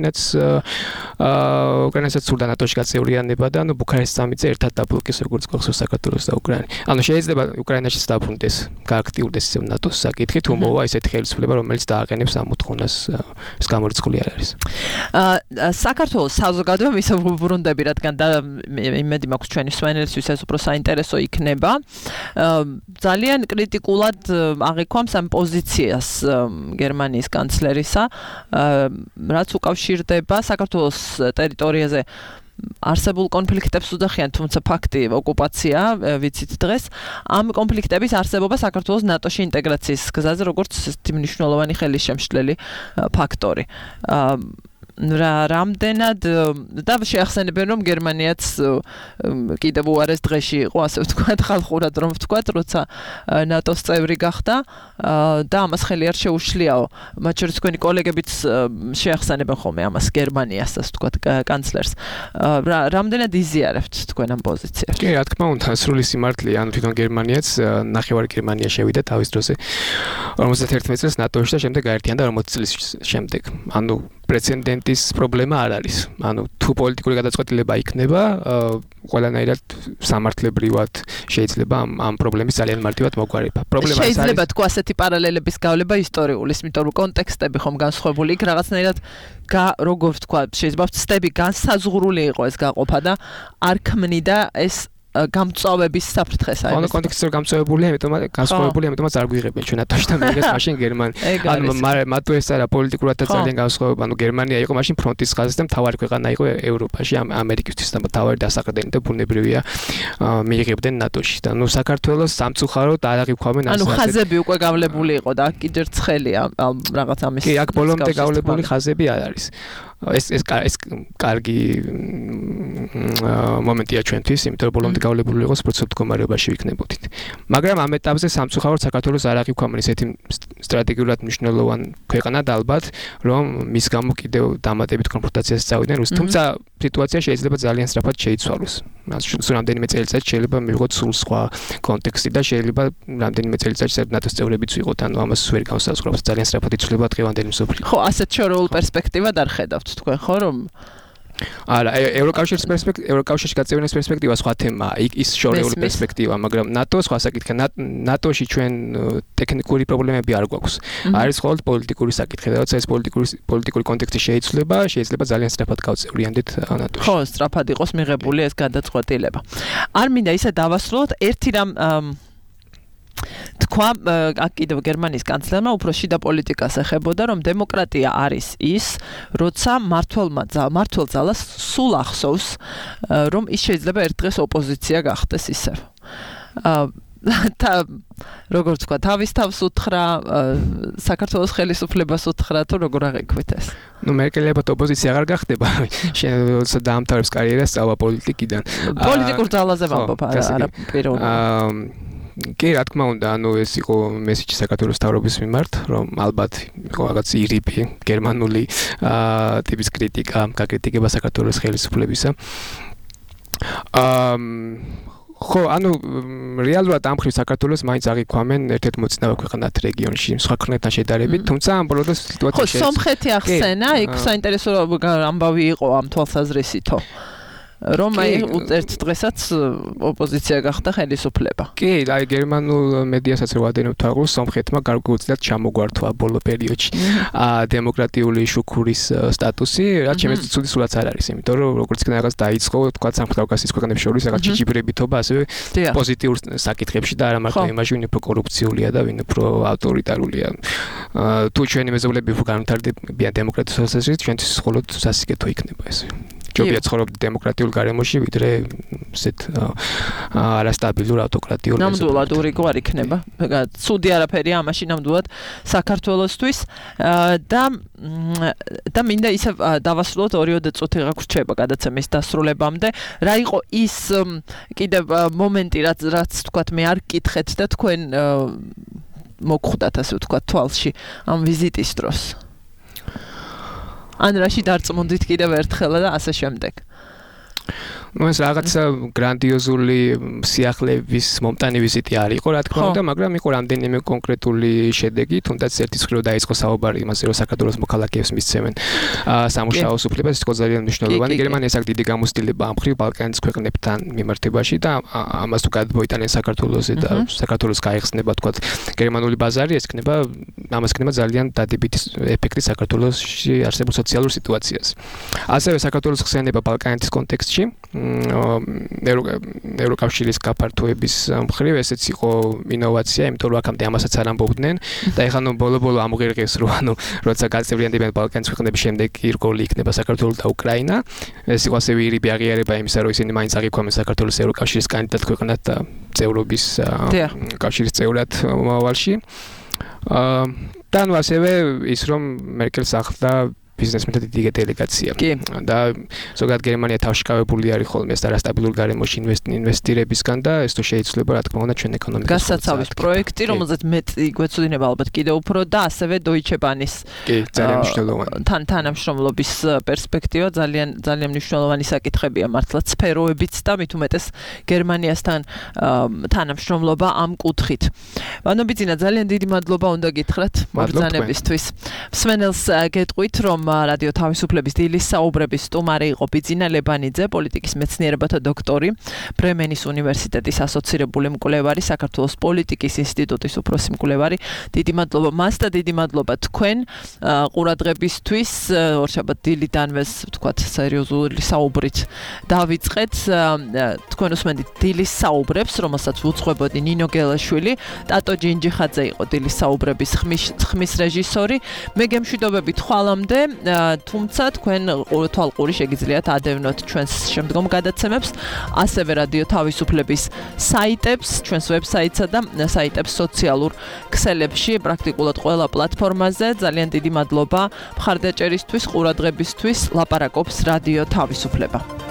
უკრაინასაც სურდა ნატოში გაწევრიანება და ანუ ბუქარესტს ამიწე ერთად დაბლოკეს როგორც გახსოვს საქართველოს და უკრაინა. ანუ შეიძლება უკრაინაშიც დაბრუნდეს, გააქტიურდეს ისევ ნატოს საკითხი, თუ მოვა ესეთი ხელისუფლება რომელიც დააყენებს ამ მოთხოვნას ეს გამორიცხული არ არის. საქართველოს საზოგადოება მის უბრუნდები რადგან და იმედი მაქვს ჩვენი სვენელისთვის ეს უფრო საინტერესო იქნება. ძალიან კრიტიკულად აღიქვამს ამ პოზიციას გერმანიის კანცლერისა, რაც უკავშირდება საქართველოს ტერიტორიაზე არსებულ კონფლიქტებს უძახიან, თუმცა ფაქტი ოკუპაცია, ვიცით დღეს, ამ კონფლიქტების არსებობა საქართველოს ნატოში ინტეგრაციის გზაზე როგორც მნიშვნელოვანი ხელისშემშლელი ფაქტორი. რამდენად და შეახსენებენ რომ გერმანიაც კიდევ უარეს დღეში იყო ასე ვთქვათ ხალხურად რომ ვთქვათ როცა ნატოს წევრი გახდა და ამას ხელი არ შეუშლიაო მათ შორის თქვენი კოლეგებიც შეახსენებენ ხოლმე ამას გერმანიას ასე ვთქვათ კანცლერს რამდენად იზიარებთ თქვენ ამ პოზიციას კი რა თქმა უნდა სრული სიმართლეა ანუ თვითონ გერმანიაც ნახევარი გერმანია შევიდა თავის დროზე 51 წელს ნატოში და შემდეგ გაერთიანდა 40 წლის შემდეგ ანუ პრეცედენტის პრობლემა არ არის. ანუ თუ პოლიტიკური გადაწყვეტილება იქნება, ყველანაირად სამართლებრივად შეიძლება ამ პრობლემის ძალიან მარტივად მოგვარება. პრობლემა ის არის. შეიძლება თქვა ასეთი პარალელების გავლება ისტორიულის, იმიტომ რომ კონტექსტები ხომ განსხვავებული, იქ რაღაცნაირად როგორ თქვა, შეიძლება ვწდები განსაზღვრული იყო ეს გაყოფა და არ ქმნიდა ეს გამწვავების საფრთხეს აი. ანუ კონტექსტი რომ გამწვავებულია, ამიტომაც არ გვიღებენ ჩვენ ატოში და მეგეს მაშინ გერმანია. ანუ მარტო ეს არა პოლიტიკურადაც ძალიან გამსხვავება. ანუ გერმანია იყო მაშინ ფრონტის ხაზზე და მთავარი ქვეყანა იყო ევროპაში, ამერიკისთვის და მთავარი დასაყრდენი და ბუნებრივია მიიღებდნენ ნატოში. და ნუ საქართველოს სამწუხაროდ არ აღიქვამენ ასე. ანუ ხაზები უკვე გავლებული იყო და კიდევ ცხელია რაღაც ამის. კი, აქ ბოლომდე გავლებული ხაზები არ არის. ეს კარგი მომენტია ჩვენთვის, იმიტომ რომ ბოლომდე გავლებული იყოს პროცესულ მდგომარეობაში ვიქნებოდით. მაგრამ ამ ეტაპზე სამწუხაროდ საქართველოს არ აღიქვამენ ესეთი სტრატეგიულად მნიშვნელოვანი ქვეყანა და ალბათ რომ მის გამო კიდევ დამატებით კონფრონტაციას წავიდნენ რუსეთთან. თუმცა სიტუაცია შეიძლება ძალიან სწრაფად შეიცვალოს. სულ რამდენიმე წელიწად შეიძლება მივიღოთ სულ სხვა კონტექსტი და შეიძლება რამდენიმე წელიწადში ნატოს წევრებიც ვიყოთ, ანუ ამას ვერ განსაზღვრავს. ძალიან სწრაფად იცვლება დღევანდელი მსოფლიო. ხო, ასეთ შორეულ პერსპექტივად არ ხედავთ თქვენ ხო რომ არა, ევროკავშირის გაწევრიანების პერსპექტივა სხვა თემაა, ის შორეული პერსპექტივა, მაგრამ ნატო სხვა საკითხია. ნატოში ჩვენ ტექნიკური პრობლემები არ გვაქვს. არის მხოლოდ პოლიტიკური საკითხი, როცა ეს პოლიტიკური კონტექსტი შეიძლება ძალიან სწრაფად გავწევრიანდეთ ნატოში. ხო, სწრაფად იყოს მიღებული ეს გადაწყვეტილება. არ მინდა ისე დავასრულოთ, ერთი რამ თქვა აქ კიდევ გერმანიის კანცლერმა უფრო შიდა პოლიტიკას ეხებოდა რომ დემოკრატია არის ის როცა მართლ ძალას სულ ახსოვს რომ ის შეიძლება ერთ დღეს ოპოზიცია გახდეს ისევ და როგორ თქვა თავის თავს უთხრა საქართველოს ხელისუფლებას უთხრა თუ როგორ აღიქვით ეს ნუ მერკელებად ოპოზიცია აღარ გახდება შენ დაამთავრებს კარიერას სწავლა პოლიტიკიდან პოლიტიკურ ძალაზე ვამბობ არა პიროვნულად კი, რა თქმა უნდა, ანუ ეს იყო მესიჯი საქართველოს მთავრობის მიმართ, რომ ალბათ იყო რაღაც ირიბი გერმანული ტიპის კრიტიკა, გაკრიტიკება საქართველოს ხელისუფლებისა. ხო, ანუ რეალურად ამ ხრივ საქართველოს მაინც აღიქვამენ ერთ-ერთ მოწინავე ქვეყანად რეგიონში, სხვა ქვეყნებთან შედარებით, თუმცა ამ ბოლოს სიტუაცია ხო, სომხეთი ახსენა, იქ საინტერესო ამბავი იყო ამ თვალსაზრისითო. რომ აი ერთ დღესაც ოპოზიცია გახდა ხელისუფლება. კი, აი გერმანულ მედიასაც რო ვადევნებთ აღულს, სომხეთმა გარკვეულწილად ჩამოგვართვა ბოლო პერიოდში დემოკრატიული შუქურის სტატუსი, რაც ჩემს ცუდი სულაც არ არის, იმიტომ რომ როგორც იქნა რაღაც დაიწყო, თქვა სამხრეთ კავკასიის ქვეყნებს შორის რაღაც ჭიჭიბრებითობა, ასევე პოზიტიურ საკითხებში და არა მარტო იმაში, ვინ უფრო კორუფციულია და ვინ უფრო ავტორიტარულია. თუ ჩვენი მეზობლები უფრო განვითარდებიან დემოკრატიის თვალსაზრისით, ჩვენთვის მხოლოდ სასიკეთო იქნება ეს. ჯობია ცხოვრობ დემოკრატიულ გარემოში, ვიდრე ესეთ არასტაბილურ ავტოკრატიულ ნამდვილად ურიგო არ იქნება. ცუდი არაფერია ამაში ნამდვილად საქართველოსთვის და მინდა ისე დავასრულოთ 2 წუთი გაგვრჩება გადაცემის დასრულებამდე. რა იყო ის კიდევ მომენტი, რაც თქვათ მე არ გკითხეთ და თქვენ მოგხვდათ ასე ვთქვათ თვალში ამ ვიზიტის დროს? ან რაში დარწმუნდით კიდევ ერთხელ და ასე შემდეგ. ну ეს რაღაცა გრანდიოზული სიახლეების მომტანი ვიზიტი არ იყო რა თქმა უნდა, მაგრამ იყო რამდენიმე კონკრეტული შედეგი, თუნდაც ერთის მხრივ დაიწყო საუბარი იმაზე, რომ საქართველოს მოქალაქეებს მისცემენ სამუშაოს უფლებას, ის იყო ძალიან მნიშვნელოვანი. გერმანიას აქვს დიდი გამოცდილება ამ მხრივ ბალკანის ქვეყნებთან მიმართებაში და ამას თუ გადმოიტანენ საქართველოსზე და საქართველოს გაიხსნება თქვა გერმანული ბაზარი, ამას იქნება ძალიან დადებითი ეფექტი საქართველოსში არსებულ სოციალურ სიტუაციას. ასევე საქართველოს ხსენება ბალკანეთის კონტექსტში ევროკავშირის გაფართოების მხრივ ესეც იყო ინოვაცია, იმიტომ რომ აქამდე ამასაც არ ამბობდნენ და ეხლა ნუ ბოლო-ბოლო ამღირგეს რომ როცა გაწევრიანდებიან ბალკანის ქვეყნების შემდეგ ირგოლი იქნება საქართველო და უკრაინა. ეს იყო ასევე ირიბი აღიარება იმისა, რომ ისინი მაინც აღიქვამენ საქართველოს ევროკავშირის კანდიდატ ქვეყნად და წევრობის კავშირის წევრად მომავალში. და ნუ ასევე ის რომ მერკელს ახლდა ბიზნესმენთა დიდი დელეგაცია და ზოგადად გერმანია თავშიკავებული არის ხოლმე ეს არასტაბილურ გარემოში ინვესტირებისგან და ეს თუ შეიძლება რა თქმა უნდა ჩვენ ეკონომიკას გასაცავის პროექტი რომელზეც მეტი გვეცოდინება ალბათ კიდევ უფრო და ასევე Deutsche Bahn-ის ძალიან მნიშვნელოვანი თანამშრომლობის პერსპექტივა ძალიან მნიშვნელოვანი საკითხებია მართლა სფეროებიც და მით უმეტეს გერმანიასთან თანამშრომლობა ამ კუთხით. ანუ ბიძინა ძალიან დიდი მადლობა უნდა გითხრათ მოგზანებისთვის. მსმენელს გეტყვით რომ რადიო თავისუფლების დილის საუბრების სტუმარი იყო ბიძინა ლებანიძე, პოლიტიკის მეცნიერებათა დოქტორი, ბრემენის უნივერსიტეტის ასოცირებული მკვლევარი, საქართველოს პოლიტიკის ინსტიტუტის უფროსი მკვლევარი. დიდი მადლობა მას და დიდი მადლობა თქვენ ყურადღებისთვის. ორშაბათ დილიდანვეს ვთქვათ სერიოზული საუბრით დავიწყეთ. თქვენ უსმენთ დილის საუბრებს, რომელსაც უძღვებოდი ნინო გელაშვილი, ტატო ჯინჯიხაძე იყო დილის საუბრების ხმის რეჟისორი. მე გემშვიდობებით ხვალამდე თუმცა თქვენ თვალყური შეგიძლიათ ადევნოთ ჩვენს შემდგომ გადაცემებს, ასევე რადიო თავისუფლების საიტებს, ჩვენს ვებსაიტსა და საიტებს სოციალურ ქსელებში, პრაქტიკულად ყველა პლატფორმაზე. ძალიან დიდი მადლობა მხარდაჭერისთვის, ყურადღებისთვის. ლაპარაკობს რადიო თავისუფლება.